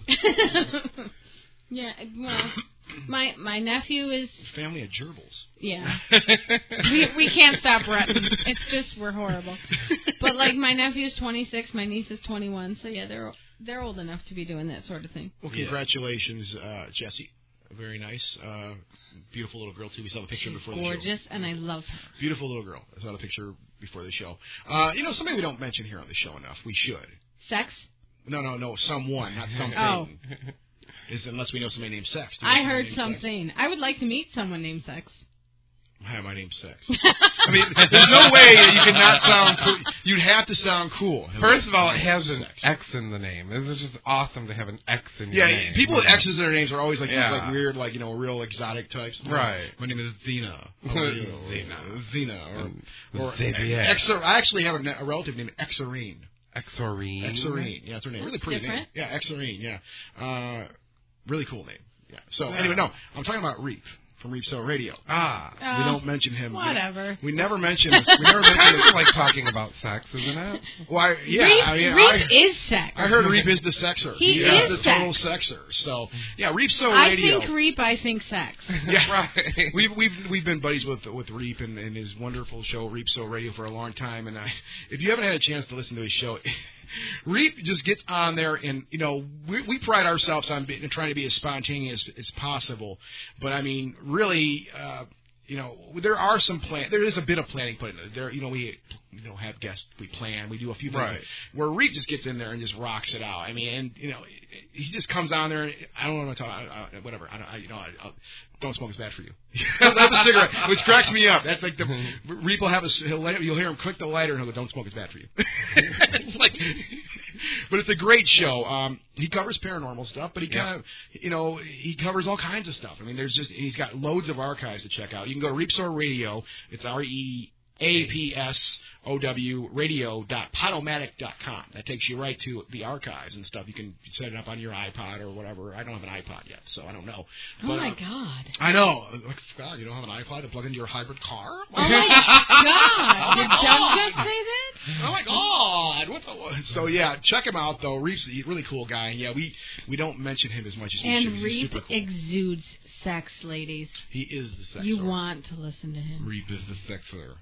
Yeah, well, my my nephew is... Family of gerbils. Yeah. we we can't stop rutting. It's just, we're horrible. But, like, my nephew's twenty-six, my niece is twenty-one, so, yeah, they're they're old enough to be doing that sort of thing. Well, congratulations, uh, Jessie. Very nice. Uh, beautiful little girl, too. We saw the picture She's before the show. gorgeous, and I love her. Beautiful little girl. I saw the picture before the show. Uh, you know, something we don't mention here on the show enough. We should. Sex? No, no, no. Someone, not something. Oh. Is unless we know somebody named Sex. Do you I know somebody heard named something. Sex? I would like to meet someone named Sex. Hi, my name's Sex. I mean, there's no way that you could not sound cool. You'd have to sound cool. First of all, it has an Sex. X in the name. It's just awesome to have an X in Yeah, your name. people with X's in their names are always like Yeah. these like weird, like, you know, real exotic types. Right. My name is Zena. How are you? Zena. Zena. Or, or Xavier. Exor- I actually have a, ne- a relative named Exorine. Exorine. Exorine. Yeah, that's her name. Really pretty different. name. Yeah, Exorine. Yeah. Uh, really cool name. Yeah. So anyway, no, I'm talking about Reap from Reap So Radio. Ah. Uh, we don't mention him. Whatever. We never mention. We never mention. Kind of like talking about sex, isn't it? Well, I, yeah, Reap, I mean, Reap I, is sex. I heard Reap is the sexer. He is is the total sex. sexer. So yeah, Reap So I Radio. think Reap, I think sex. Yeah, right. We've we've we've been buddies with with Reap and, and his wonderful show Reap So Radio for a long time. And I, if you haven't had a chance to listen to his show, Reap just gets on there, and you know we we pride ourselves on being, trying to be as spontaneous as possible. But I mean, really. Uh, You know, there are some plan. There is a bit of planning put into it. There, you know, we you know have guests. We plan. We do a few things. Right. Where Reap just gets in there and just rocks it out. I mean, and you know, he just comes down there. And I don't know what to talk. I, I, whatever. I, don't- I you know, I, I, don't smoke is bad for you. That's a cigarette, which cracks me up. That's like the Reap will have a. He'll light, you'll hear him click the lighter and he'll go, "Don't smoke is bad for you." It's like, but it's a great show. Um, he covers paranormal stuff, but he kind of, you know, he covers all kinds of stuff. I mean, there's just he's got loads of archives to check out. You can go to Reapsor Radio. It's R E A P S O W radio dot podomatic dot com. That takes you right to the archives and stuff. You can set it up on your iPod or whatever. I don't have an iPod yet, so I don't know. Oh, But, my uh, God. I know. God, you don't have an iPod to plug into your hybrid car? Oh, my God. Did Doug just say that? Oh my God! What the? So yeah, check him out though. Reap's a really cool guy. And yeah, we we don't mention him as much as we should. And He's Reap super cool. exudes sex, ladies. He is the sexer. You want to listen to him. Reap is the sexer.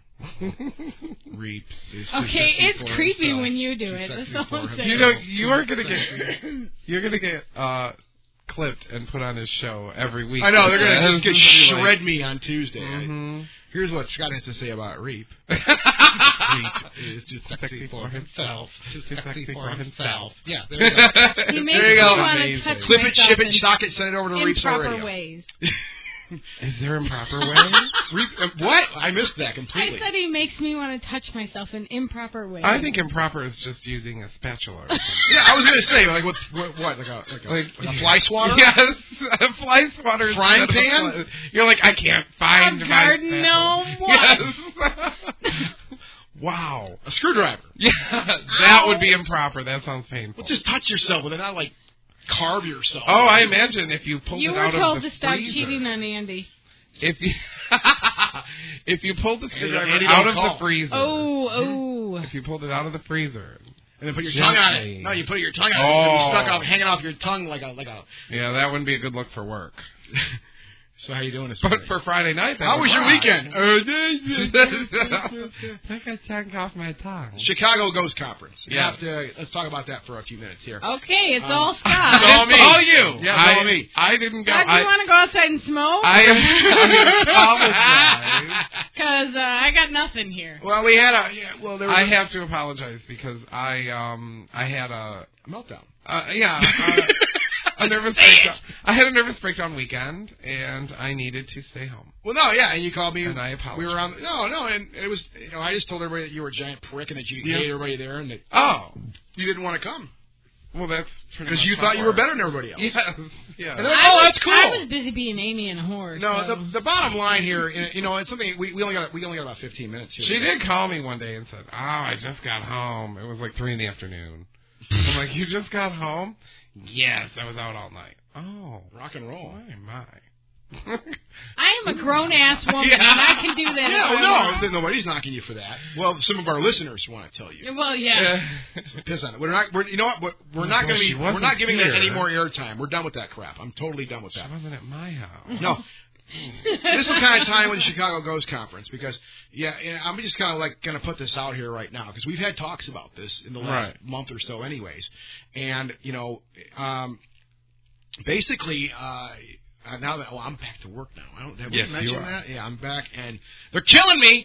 Reap is Okay, too it's sexy for creepy himself. when you do Too it. sexy That's all for I'm saying. You know, himself. you are gonna get Sexy. you're gonna get uh, clipped and put on his show every week. I know they're gonna just get This is shred like- me on Tuesday. Mhm. Here's what Scott has to say about Reap. Reap is too sexy for himself. Too sexy for himself. Yeah, there you go. He makes there you go. me wanna Amazing. touch Clip it, myself ship it, in stock it, send it over to Reap's improper Radio. ways. Is there improper way? Reap, uh, what? I missed that I completely. said he makes me want to touch myself in improper ways. I think improper is just using a spatula. Or something. Yeah, I was gonna say like what? What? what like a like a, Like, like a fly swatter? Yes, a fly swatter. Frying instead of a pan? fly- You're like, I can't find A my garden spatula. gnome? What? Yes. Wow. A screwdriver. Yeah, that would be improper. That sounds painful. Well, just touch yourself with it, not like carve yourself. Oh, I imagine if you pulled You it were out told of the to stop freezer. cheating on Andy. If you If you pulled the Andy- screwdriver Andy out don't of call. the freezer. Oh, oh. If you pulled it out of the freezer. And then put your tongue on Gently. it. No, you put your tongue on it. Oh. It'll be stuck off, hanging off your tongue like a like a. Yeah, that wouldn't be a good look for work. So how you doing this But morning? for Friday night, that How was your rock. weekend? Take a chunk off my tongue. Chicago Ghost Conference. You Yeah. have to, let's talk about that for a few minutes here. Okay, it's Um, all Scott. It's all me. all you. Yeah, it's I, all me. I didn't go. God, do I, you want to go outside and smoke? I am. I apologize. Because uh, I got nothing here. Well, we had a. Yeah, well, there was I a, have to apologize because I um I had a a meltdown. uh, yeah uh, a nervous breakdown. I had a nervous breakdown weekend and I needed to stay home. Well, no, yeah, and you called me. And I apologize. We were on. No, no, and it was. You know, I just told everybody that you were a giant prick and that you Yeah. hated everybody there and that Oh, you didn't want to come well that's pretty because much you how thought it you were works. better than everybody else. Yes, yeah. And they're like, I oh, was, that's cool. I was busy being Amy and a horse. No, so. the the bottom line here, you know, it's something we, we only got we only got about fifteen minutes here. She did call me one day and said, "Oh, I just got home. It was like three in the afternoon." I'm like, "You just got home?" Yes, I was out all night. Oh, rock and roll. Why am I? I am a grown ass woman, Yeah. and I can do that. Yeah, if I well, want. no, nobody's knocking you for that. Well, some of our listeners want to tell you. Well, yeah. Piss on it. We're not. We're, you know what? We're, we're not Well, going to she be. We're wasn't not giving that here. any more airtime. We're done with that crap. I'm totally done with She that. wasn't at my house. No. This is the kind of time with the Chicago Ghost Conference because, yeah, and I'm just kind of like going to put this out here right now because we've had talks about this in the last Right. month or so, anyways. And you know, um, basically, uh, uh, now that well, I'm back to work now. I don't have Yes, we you mentioned are. that. Yeah, I'm back, and they're killing me.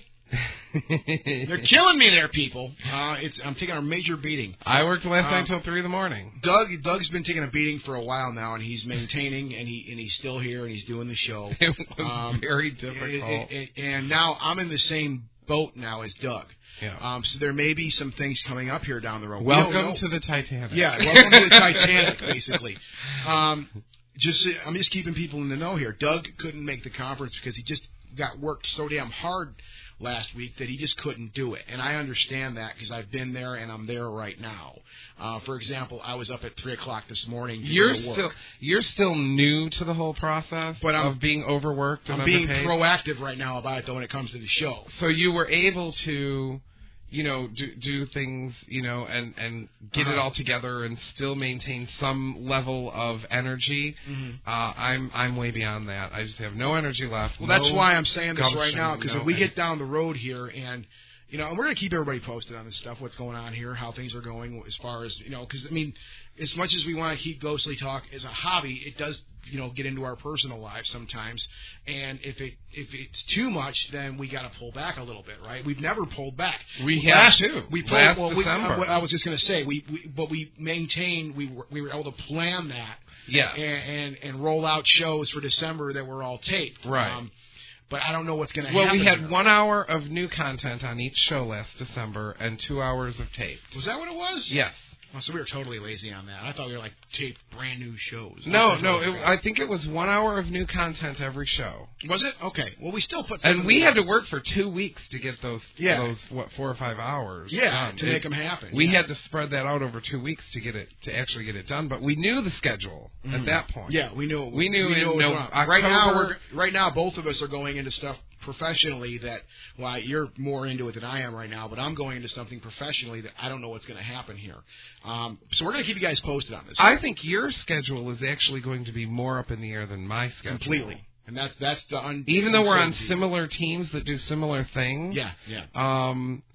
They're killing me there, people. Uh, it's I'm taking a major beating. I worked last Um, night until three in the morning. Doug, Doug's been taking a beating for a while now, and he's maintaining, and he and he's still here, and he's doing the show. It was Um, very difficult. it- it- it- and now I'm in the same boat now as Doug. Yeah. Um, so there may be some things coming up here down the road. We don't Welcome know. to the Titanic. Yeah, welcome to the Titanic, basically. Um, just I'm just keeping people in the know here. Doug couldn't make the conference because he just got worked so damn hard last week that he just couldn't do it. And I understand that because I've been there and I'm there right now. Uh, for example, I was up at three o'clock this morning. to You're go to work. still you're still new to the whole process But I'm- of being overworked and I'm being underpaid. proactive right now about it, though, when it comes to the show. So you were able to, you know, do do things, you know, and and get it Uh-huh. all together and still maintain some level of energy. Mhm. Uh, I'm I'm way beyond that. I just have no energy left. Well, that's no why I'm saying this right gumption, now, because no if we any- get down the road here and, you know, and we're going to keep everybody posted on this stuff, what's going on here, how things are going as far as, you know, because, I mean, as much as we want to keep Ghostly Talk as a hobby, it does, you know, get into our personal lives sometimes. And if it if it's too much, then we got to pull back a little bit, right? We've never pulled back. We have Last- to. We pulled, Last well, we, December. uh, I was just going to say, we, we but we maintained, we were, we were able to plan that. Yeah. And, and, and roll out shows for December that were all taped. Right. Um, but I don't know what's going to Well, happen. we had here. one hour of new content on each show last December and two hours of taped. Was that what it was? Yes. Oh, so we were totally lazy on that. I thought we were like taped brand new shows. No, That's no. what It, I think it was one hour of new content every show. was it? Okay. Well, we still put. And something we had to together. work for two weeks to get those, Yeah. those what, four or five hours. Yeah, done. to make them happen. We yeah. had to spread that out over two weeks to get it to actually get it done. But we knew the schedule Mhm. at that point. Yeah, we knew. We knew in it was no- going on. Right now, October- we're right now both of us are going into stuff professionally that. Well, you're more into it than I am right now, but I'm going into something professionally that I don't know what's going to happen here. Um, so we're going to keep you guys posted on this. I think your schedule is actually going to be more up in the air than my schedule. completely, and that's that's the un- Even though we're on uncertainty. similar teams that do similar things. Yeah, yeah. Um,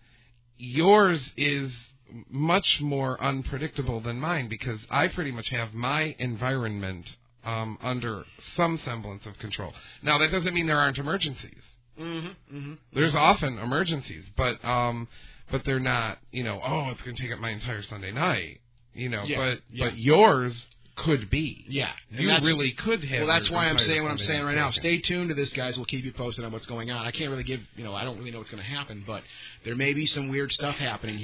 yours is much more unpredictable than mine because I pretty much have my environment um, under some semblance of control. Now, that doesn't mean there aren't emergencies. Mm-hmm, mm-hmm. There's often emergencies, but um, but they're not, you know, oh, it's going to take up my entire Sunday night, you know. Yeah, but yeah. but yours could be. Yeah, and You that's- really could have. Well, that's your why I'm entire saying what I'm Sunday saying night right now. taken. Stay tuned to this, guys. We'll keep you posted on what's going on. I can't really give, you know, I don't really know what's going to happen, but there may be some weird stuff happening here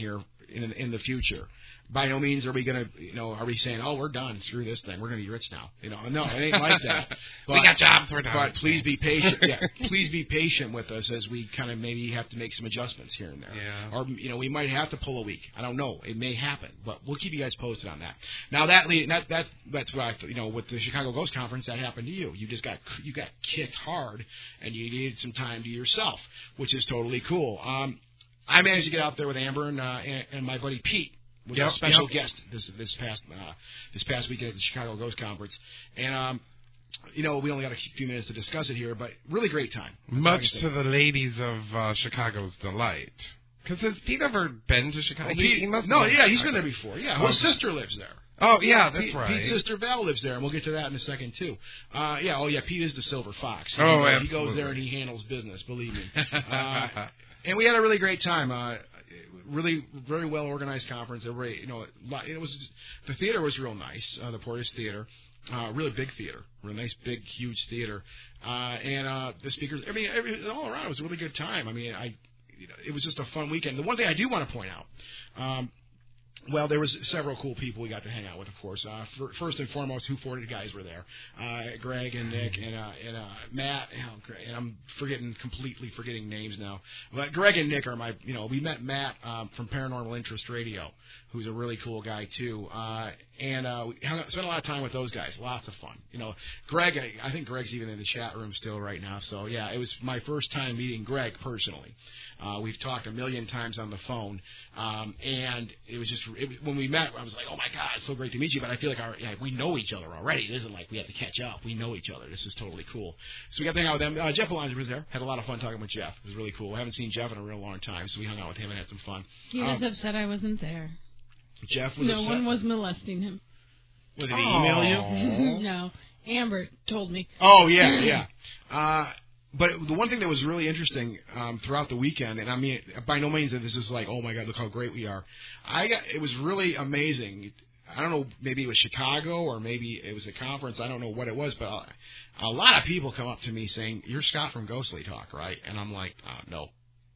in in the future. By no means are we going to, you know, are we saying, oh, we're done, screw this thing, we're going to be rich now. You know, no, it ain't like that. But, we got jobs, we're done. But please be patient. Yeah, please be patient with us as we kind of maybe have to make some adjustments here and there. Yeah. Or, you know, we might have to pull a week. I don't know. It may happen, but we'll keep you guys posted on that. Now that that that that's what I, you know, with the Chicago Ghost Conference, that happened to you. You just got you got kicked hard, and you needed some time to yourself, which is totally cool. Um, I managed to get out there with Amber and uh, and, and my buddy Pete. Was yep, a special yep. guest this this past uh, this past weekend at the Chicago Ghost Conference, and um, you know we only got a few minutes to discuss it here, but really great time. Much to the ladies of uh, Chicago's delight. Because has Pete ever been to Chicago? Oh, Pete, he, he must no, have yeah, he's been there before. Yeah, well, his sister lives there. Oh yeah, that's Pete, right. Pete's sister Val lives there, and we'll get to that in a second too. Uh, yeah, oh yeah, Pete is the Silver Fox. Oh, he, absolutely. He goes there and he handles business. Believe me. Uh, and we had a really great time. Uh, really, very well organized conference. Everybody, you know, it was the theater was real nice. Uh, the Portage Theater, uh, really big theater, real nice, big, huge theater. Uh, and uh, the speakers. I mean, every, all around it was a really good time. I mean, I, you know, it was just a fun weekend. The one thing I do want to point out. Um, Well, there was several cool people we got to hang out with, of course. Uh, for, first and foremost, Who forty guys were there. Uh, Greg and Nick and uh, and uh, Matt. Oh, and I'm forgetting completely forgetting names now. But Greg and Nick are my. You know, we met Matt um, from Paranormal Interest Radio, who's a really cool guy too. Uh, and uh, we hung out, spent a lot of time with those guys. Lots of fun. You know, Greg. I, I think Greg's even in the chat room still right now. So yeah, it was my first time meeting Greg personally. Uh, we've talked a million times on the phone, um, and it was just it, when we met, I was like, "Oh my God, it's so great to meet you!" But I feel like our, yeah, we know each other already. It isn't like we have to catch up. We know each other. This is totally cool. So we got to hang out with them. Uh, Jeff Alonso was there. Had a lot of fun talking with Jeff. It was really cool. I haven't seen Jeff in a real long time, so we hung out with him and had some fun. He was um, upset I wasn't there. Jeff was no upset. one was molesting him. What, did he email you? No, Amber told me. Oh yeah, yeah. Uh, But the one thing that was really interesting um, throughout the weekend, and I mean, by no means that this is like, oh my God, look how great we are. I got it was really amazing. I don't know, maybe it was Chicago or maybe it was a conference. I don't know what it was, but a, a lot of people come up to me saying, "You're Scott from Ghostly Talk, right?" And I'm like, uh, "No,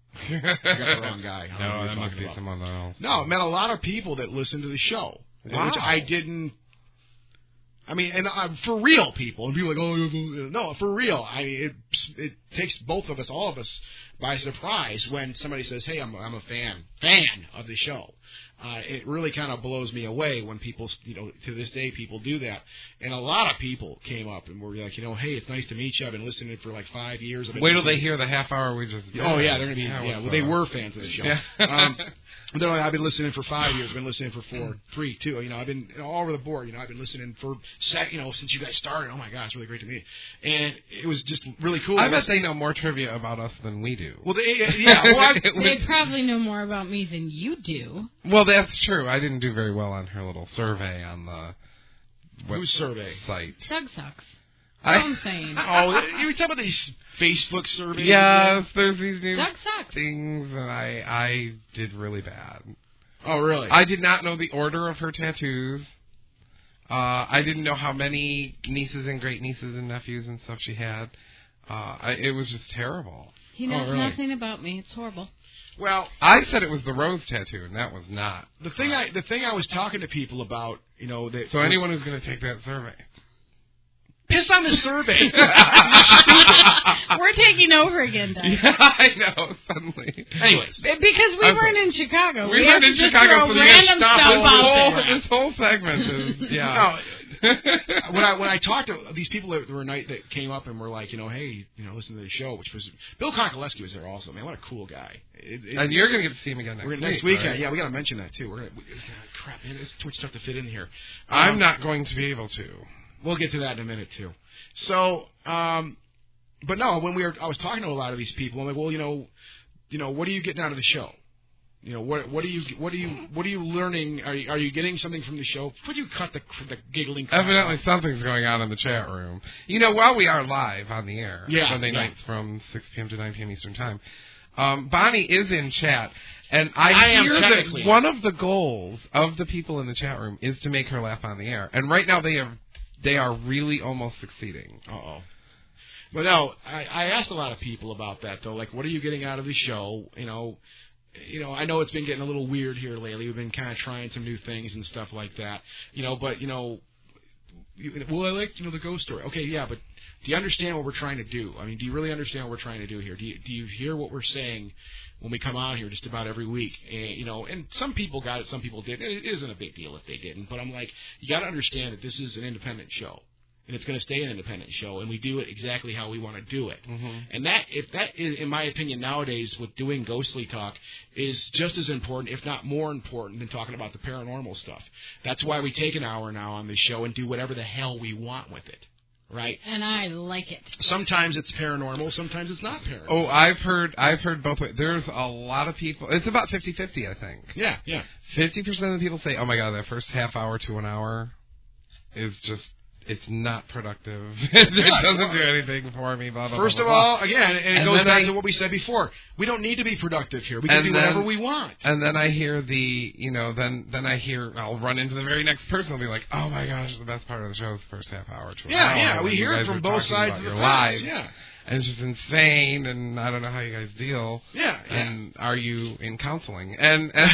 I got the wrong guy." I don't know No, what that you're must talking be about. someone else. No, it met a lot of people that listened to the show, Wow. which I didn't. I mean, and uh, for real people, and people are like, oh, no, for real. I it it takes both of us, all of us, by surprise when somebody says, "Hey, I'm I'm a fan fan of the show." Uh, it really kind of blows me away when people, you know, to this day, people do that. And a lot of people came up and were like, you know, "Hey, it's nice to meet you. I've been listening for like five years." I've been Wait till they listening- hear the half hour we just did. Oh yeah, they're gonna be. Yeah, Yeah, what's well, they up? were fans of the show. Yeah. um, they're like, I've been listening for five years. I've been listening for four, three, two. You know, I've been you know, all over the board. You know, I've been listening for sec, you know, since you guys started. Oh my God, it's really great to meet. And it was just really cool. I bet they know more trivia about us than we do. Well, they, yeah. Well, I, They probably know more about me than you do. Well, that's true. I didn't do very well on her little survey on the whose survey site. Doug sucks. I- That's what I'm saying. Oh, you were talking about these Facebook surveys? Yes, there's these new Doug sucks. things, and I I did really bad. Oh, really? I did not know the order of her tattoos. Uh, I didn't know how many nieces and great nieces and nephews and stuff she had. Uh, I, it was just terrible. He knows Oh, really? nothing about me. It's horrible. Well, I said it was the rose tattoo, and that was not. the thing I the thing I was talking to people about, you know, that So anyone who's going to take that survey. piss on the survey. We're taking over again, Doug. Yeah, I know, suddenly. Anyways. Because we Okay. weren't in Chicago. We, have weren't to in just Chicago, throw so you gotta random stop stuff this out whole, there. this whole segment is, yeah. No, when I when I talked to these people that were night that came up and were like, you know, hey, you know, listen to the show, which was Bill Konkoleski was there also. Man, what a cool guy. It, it, And you're going to get to see him again next we're week. next weekend. right? Yeah, we got to mention that too. We're gonna, we, crap, man, there's too much stuff to fit in here. I'm Um, not going to be able to. We'll get to that in a minute too. So, um, but no, when we were, I was talking to a lot of these people. I'm like, well, you know, you know, what are you getting out of the show? You know, what what are you what are you what are you learning? Are you are you getting something from the show? Would you cut the the giggling? crap Evidently, out? something's going on in the chat room. You know, while we are live on the air, Yeah, Sunday yeah. nights from six p.m. to nine p.m. Eastern Time, um, Bonnie is in chat, and I, I am hear technically. that one of the goals of the people in the chat room is to make her laugh on the air. And right now, they are they are really almost succeeding. Uh oh. But no, I, I asked a lot of people about that though. Like, what are you getting out of the show? You know, you know, I know it's been getting a little weird here lately. We've been kind of trying some new things and stuff like that. You know, but, you know, you, well, I like, you know, the ghost story. Okay, yeah, but do you understand what we're trying to do? I mean, do you really understand what we're trying to do here? Do you, do you hear what we're saying when we come on here just about every week? And, you know, and some people got it, some people didn't. It isn't a big deal if they didn't. But I'm like, you got to understand that this is an independent show. And it's going to stay an independent show, and we do it exactly how we want to do it. Mm-hmm. And that, if that is, in my opinion, nowadays with doing Ghostly Talk, is just as important, if not more important, than talking about the paranormal stuff. That's why we take an hour now on this show and do whatever the hell we want with it, right? And I like it. Sometimes it's paranormal, sometimes it's not paranormal. Oh, I've heard, I've heard both ways. There's a lot of people. It's about fifty-fifty, I think. Yeah, yeah. Fifty percent of the people say, "Oh my God, that first half hour to an hour is just." It's not productive. It doesn't do anything for me, blah, blah, First blah, of blah, all, blah. again, and it and goes back I, to what we said before. We don't need to be productive here. We can do then, whatever we want. And then I hear the, you know, then then I hear, I'll run into the very next person. I'll be like, oh my gosh, the best part of the show is the first half hour to an yeah, hour. Yeah, we You hear it guys from are both talking sides about of the your fence. lives. Yeah. And it's just insane, and I don't know how you guys deal. Yeah, yeah. And are you in counseling? And and,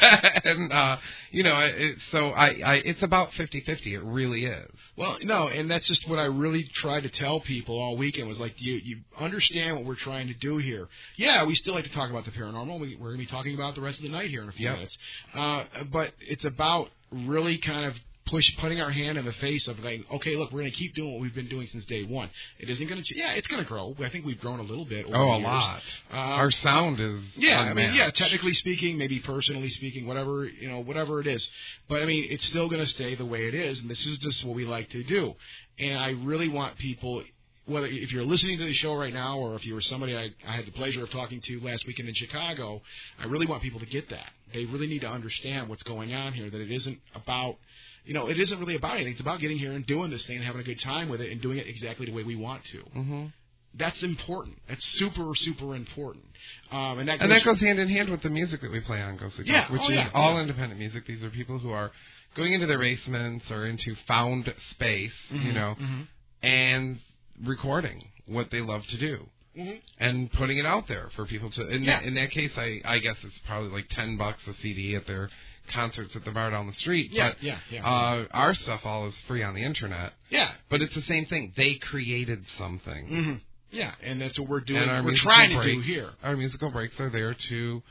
and uh, you know, it, so I, I, it's about fifty-fifty. It really is. Well, no, and that's just what I really tried to tell people all weekend was like, you you understand what we're trying to do here. Yeah, we still like to talk about the paranormal. We, we're going to be talking about the rest of the night here in a few yep. minutes. Uh, but it's about really kind of push putting our hand in the face of like, okay, look, we're going to keep doing what we've been doing since day one. It isn't going to, yeah, it's going to grow. I think we've grown a little bit over Oh, the a years. lot. Um, Our sound is yeah, unmatched. I mean, yeah, technically speaking, maybe personally speaking, whatever, you know, whatever it is. But I mean, it's still going to stay the way it is, and this is just what we like to do. And I really want people, whether if you're listening to the show right now or if you were somebody I, I had the pleasure of talking to last weekend in Chicago, I really want people to get that. They really need to understand what's going on here, that it isn't about, you know, it isn't really about anything. It's about getting here and doing this thing and having a good time with it and doing it exactly the way we want to. Mm-hmm. That's important. That's super, super important. Um, and that goes, and that goes hand in hand with the music that we play on Ghostly Talk, yeah, which oh, is yeah, all yeah. independent music. These are people who are going into their basements or into found space, mm-hmm, you know, mm-hmm. and recording what they love to do. Mm-hmm. And putting it out there for people to. In, yeah. that, in that case, I, I guess it's probably like ten bucks a C D at their concerts at the bar down the street. Yeah, but, yeah, yeah. Uh, our stuff all is free on the internet. Yeah. But it's the same thing. They created something. Mm-hmm. Yeah, and that's what we're doing. And our we're trying break, to do here. Our musical breaks are there to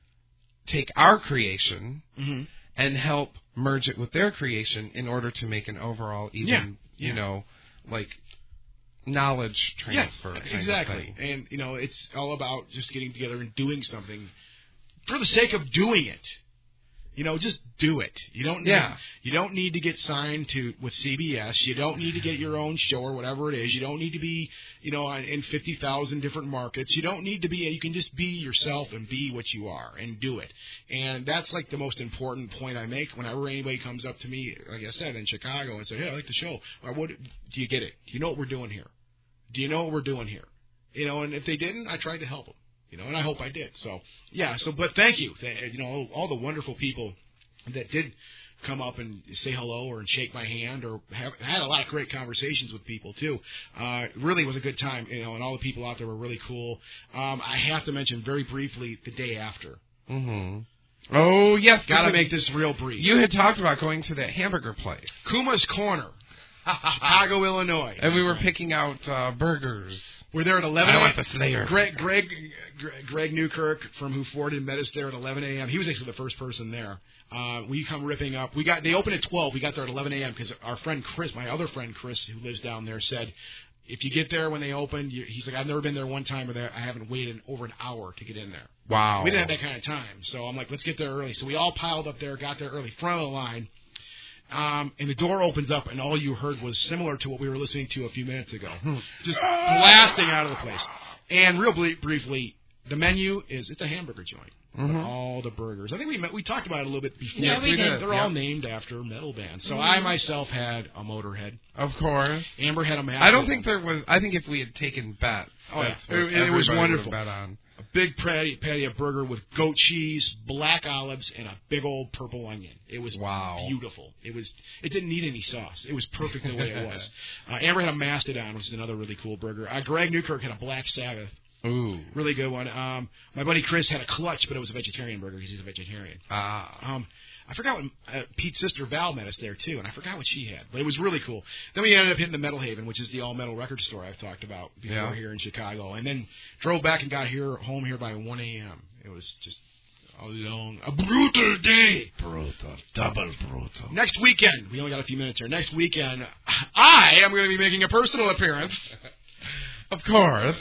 take our creation mm-hmm. and help merge it with their creation in order to make an overall even, yeah. you yeah. know, like knowledge transfer. Yeah, kind exactly. Of thing. And, you know, it's all about just getting together and doing something for the sake of doing it. You know, just do it. You don't need, yeah. you don't need to get signed to with C B S. You don't need to get your own show or whatever it is. You don't need to be, you know, in fifty thousand different markets. You don't need to be. You can just be yourself and be what you are and do it. And that's like the most important point I make whenever anybody comes up to me, like I said, in Chicago and say, "Hey, I like the show." Or, what, do you get it? Do you know what we're doing here? Do you know what we're doing here? You know, and if they didn't, I tried to help them. You know, and I hope I did. So, yeah, so, but thank you. You know, all the wonderful people that did come up and say hello or and shake my hand or have I had a lot of great conversations with people, too. Uh, really was a good time, you know, and all the people out there were really cool. Um, I have to mention very briefly the day after. Mm-hmm. Oh, yes. Got to make this real brief. You had talked about going to that hamburger place. Kuma's Corner, Chicago, Illinois. And we were picking out uh, burgers. We're there at eleven I a.m. want the Slayer. Greg, Greg, Greg Newkirk from Who Ford met us there at eleven a.m. He was actually the first person there. Uh, we come ripping up. We got they opened at twelve. We got there at eleven a.m. because our friend Chris, my other friend Chris, who lives down there, said, if you get there when they open, you, he's like, I've never been there one time, or there, I haven't waited over an hour to get in there. Wow. We didn't have that kind of time, so I'm like, let's get there early. So we all piled up there, got there early, front of the line. Um, and the door opens up, and all you heard was similar to what we were listening to a few minutes ago. Just blasting out of the place. And real briefly, the menu is, it's a hamburger joint. Mm-hmm. All the burgers. I think we met, we talked about it a little bit before. Yeah, we did. They're yep. all named after metal bands. So mm-hmm. I myself had a Motorhead. Of course. Amber had a Mastodon. I don't think there was, I think if we had taken bets, oh, yeah. it, it was wonderful. Bet on. A big patty, patty of burger with goat cheese, black olives, and a big old purple onion. It was wow. beautiful. It was. It didn't need any sauce. It was perfect the way it was. Uh, Amber had a Mastodon, which is another really cool burger. Uh, Greg Newkirk had a Black Sabbath. Ooh. Really good one. Um, my buddy Chris had a clutch, but it was a vegetarian burger because he's a vegetarian. Ah. Um, I forgot what uh, Pete's sister Val met us there too, and I forgot what she had, but it was really cool. Then we ended up hitting the Metal Haven, which is the all metal record store I've talked about before Yeah. here in Chicago, and then drove back and got here home here by one a.m. It was just a long, a brutal day. Brutal, double brutal. Next weekend, we only got a few minutes here. Next weekend, I am going to be making a personal appearance. Of course.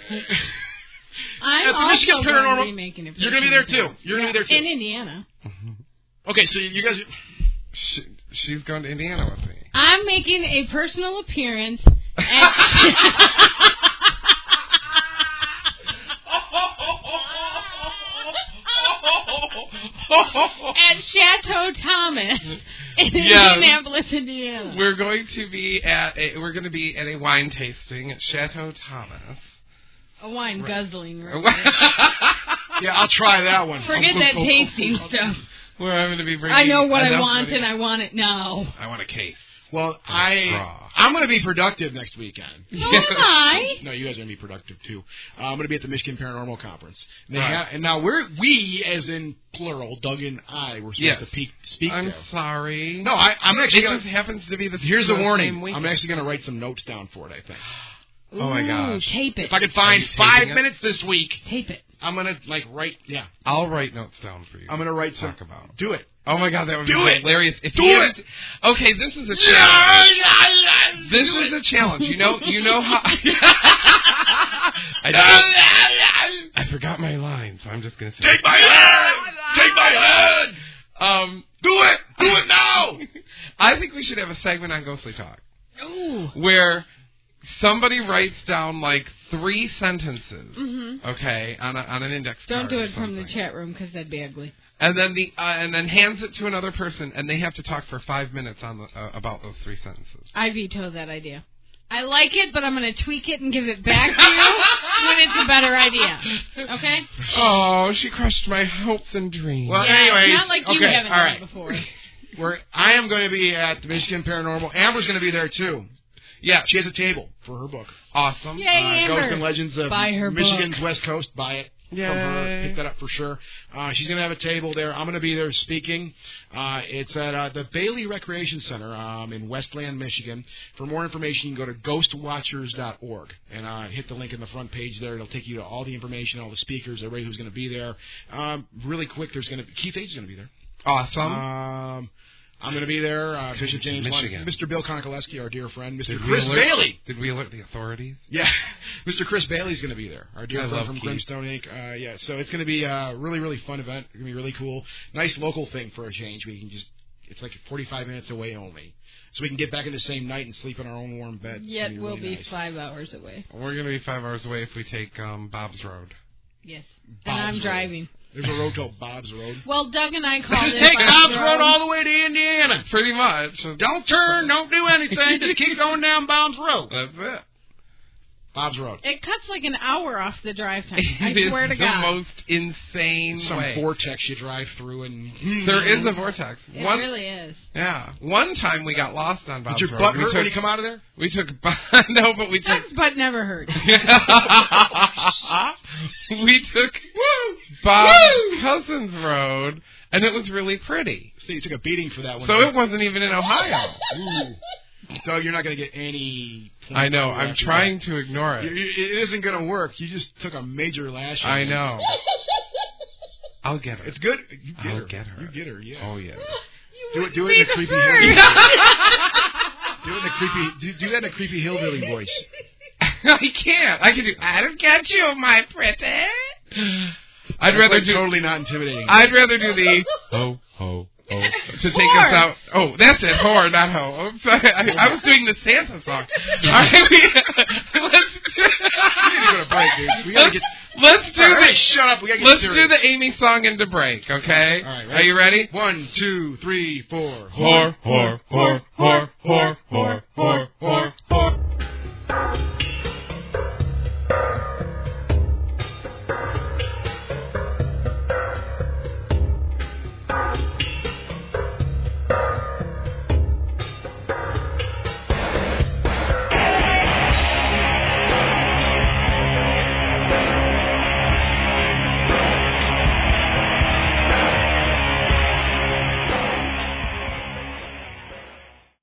I'm At the also Michigan going to Paranormal- be making a You're going to be there too. appearance. You're going to be there too. In Indiana. Okay, so you guys. She, she's going to Indiana with me. I'm making a personal appearance at. At Chateau Thomas in Yes. Indianapolis, Indiana. We're going to be at a, we're going to be at a wine tasting at Chateau Thomas. A wine guzzling room. Yeah, I'll try that one. Forget that tasting stuff. Where I'm going to be bringing. I know what I enough want, money. and I want it now. I want a case. Well, I Straw. I'm going to be productive next weekend. So am I. No, you guys are going to be productive too. Uh, I'm going to be at the Michigan Paranormal Conference. And, they Right. ha- and now we're we, as in plural, Doug and I, were supposed Yes. to peak, speak I'm there. sorry. No, I, I'm actually. It Gonna, just happens to be the. here's a the warning. same week. I'm actually going to write some notes down for it. I think. Oh my Ooh, gosh. Tape it. If I can Are find you five taping it? minutes this week, Tape it. I'm going to like write. Yeah, I'll write notes down for you. I'm going to write some. Talk about. Do it. Oh my God, that would Do be it. hilarious. If Do he it. had- Okay, this is a challenge. This is a challenge. You know, you know how. I, just- I forgot my line, so I'm just gonna say. Take my hand. Take my hand. Um, Do it. Do it now. I think we should have a segment on Ghostly Talk Ooh. where somebody writes down like three sentences, Mm-hmm. okay, on a, on an index Don't card do or it from the something. chat room because that'd be ugly. And then the uh, and then hands it to another person, and they have to talk for five minutes on the, uh, about those three sentences. I veto that idea. I like it, but I'm going to tweak it and give it back to you when it's a better idea. Okay? Oh, she crushed my hopes and dreams. Well, Yeah, anyways, not like you okay, haven't all done right. it before. We're, I am going to be at the Michigan Paranormal. Amber's going to be there too. Yeah, She has a table for her book. awesome. Yay, Uh, Amber. Ghosts and Legends of Buy her Michigan's book. West Coast. Buy it Yay. from her. Pick that up for sure. Uh, she's going to have a table there. I'm going to be there speaking. Uh, it's at uh, the Bailey Recreation Center um, in Westland, Michigan. For more information, you can go to ghost watchers dot org and uh, hit the link in the front page there. It'll take you to all the information, all the speakers, everybody who's going to be there. Um, really quick, there's going to be Keith H is going to be there. Awesome. Um, I'm going to be there. Uh, Bishop James, Michigan. Lund, Mister Bill Konkoleski, our dear friend, Mister Did we Chris alert- Bailey. Did we alert the authorities? Yeah, Mister Chris Bailey's going to be there. Our dear I friend love from Keith. Grimstone Incorporated. Uh, yeah, so it's going to be a really, really fun event. It's going to be really cool. Nice local thing for a change. We can just, it's like forty-five minutes away only. So we can get back in the same night and sleep in our own warm bed. It's Yet gonna we'll really be nice. five hours away. We're going to be five hours away if we take um, Bob's Road. Yes. Bob's And I'm Road. driving. There's a road called Bob's Road. Well, Doug and I called Just it take Bob's Bob's Road all the way to Indiana. Pretty much. Don't turn, don't do anything. Just keep going down Bob's Road. That's it. Bob's Road. It cuts like an hour off the drive time. I It is swear to the God. most insane Some way. vortex you drive through and... There is a vortex. It One, really is. Yeah. One time we got lost on Bob's Did your Road. butt we hurt took, when you come out of there? We took... No, but we took... Doug's butt never hurt. we took Bob's cousin's road, and it was really pretty. So you took a beating for that one. So it wasn't even in Ohio. Ooh. Doug, you're not going to get any... I know. I'm trying to ignore It, it. it isn't going to work. You just took a major lash. I know. I'll get her. It's good. You get I'll her. get her. You get her, yeah. Oh, yeah. Do it, do it in a creepy hillbilly. do it in a creepy. Do, do that in a creepy hillbilly voice. I can't. I can do. I don't get you, my pretty. I'd That's rather like do. totally not intimidating. I'd rather do the ho ho ho to take Whore. us out. Oh, that's it. Whore, not ho. I'm sorry. I, I was doing the Santa song. All right, we, let's. We need to go to break, dude. We gotta let's, get. let's do All the. right, shut up. We gotta get Let's serious. do the Amy song into break, okay? All right, Are you ready? One, two, three, four. Whore, whore, whore, whore, whore, whore, whore, whore, whore.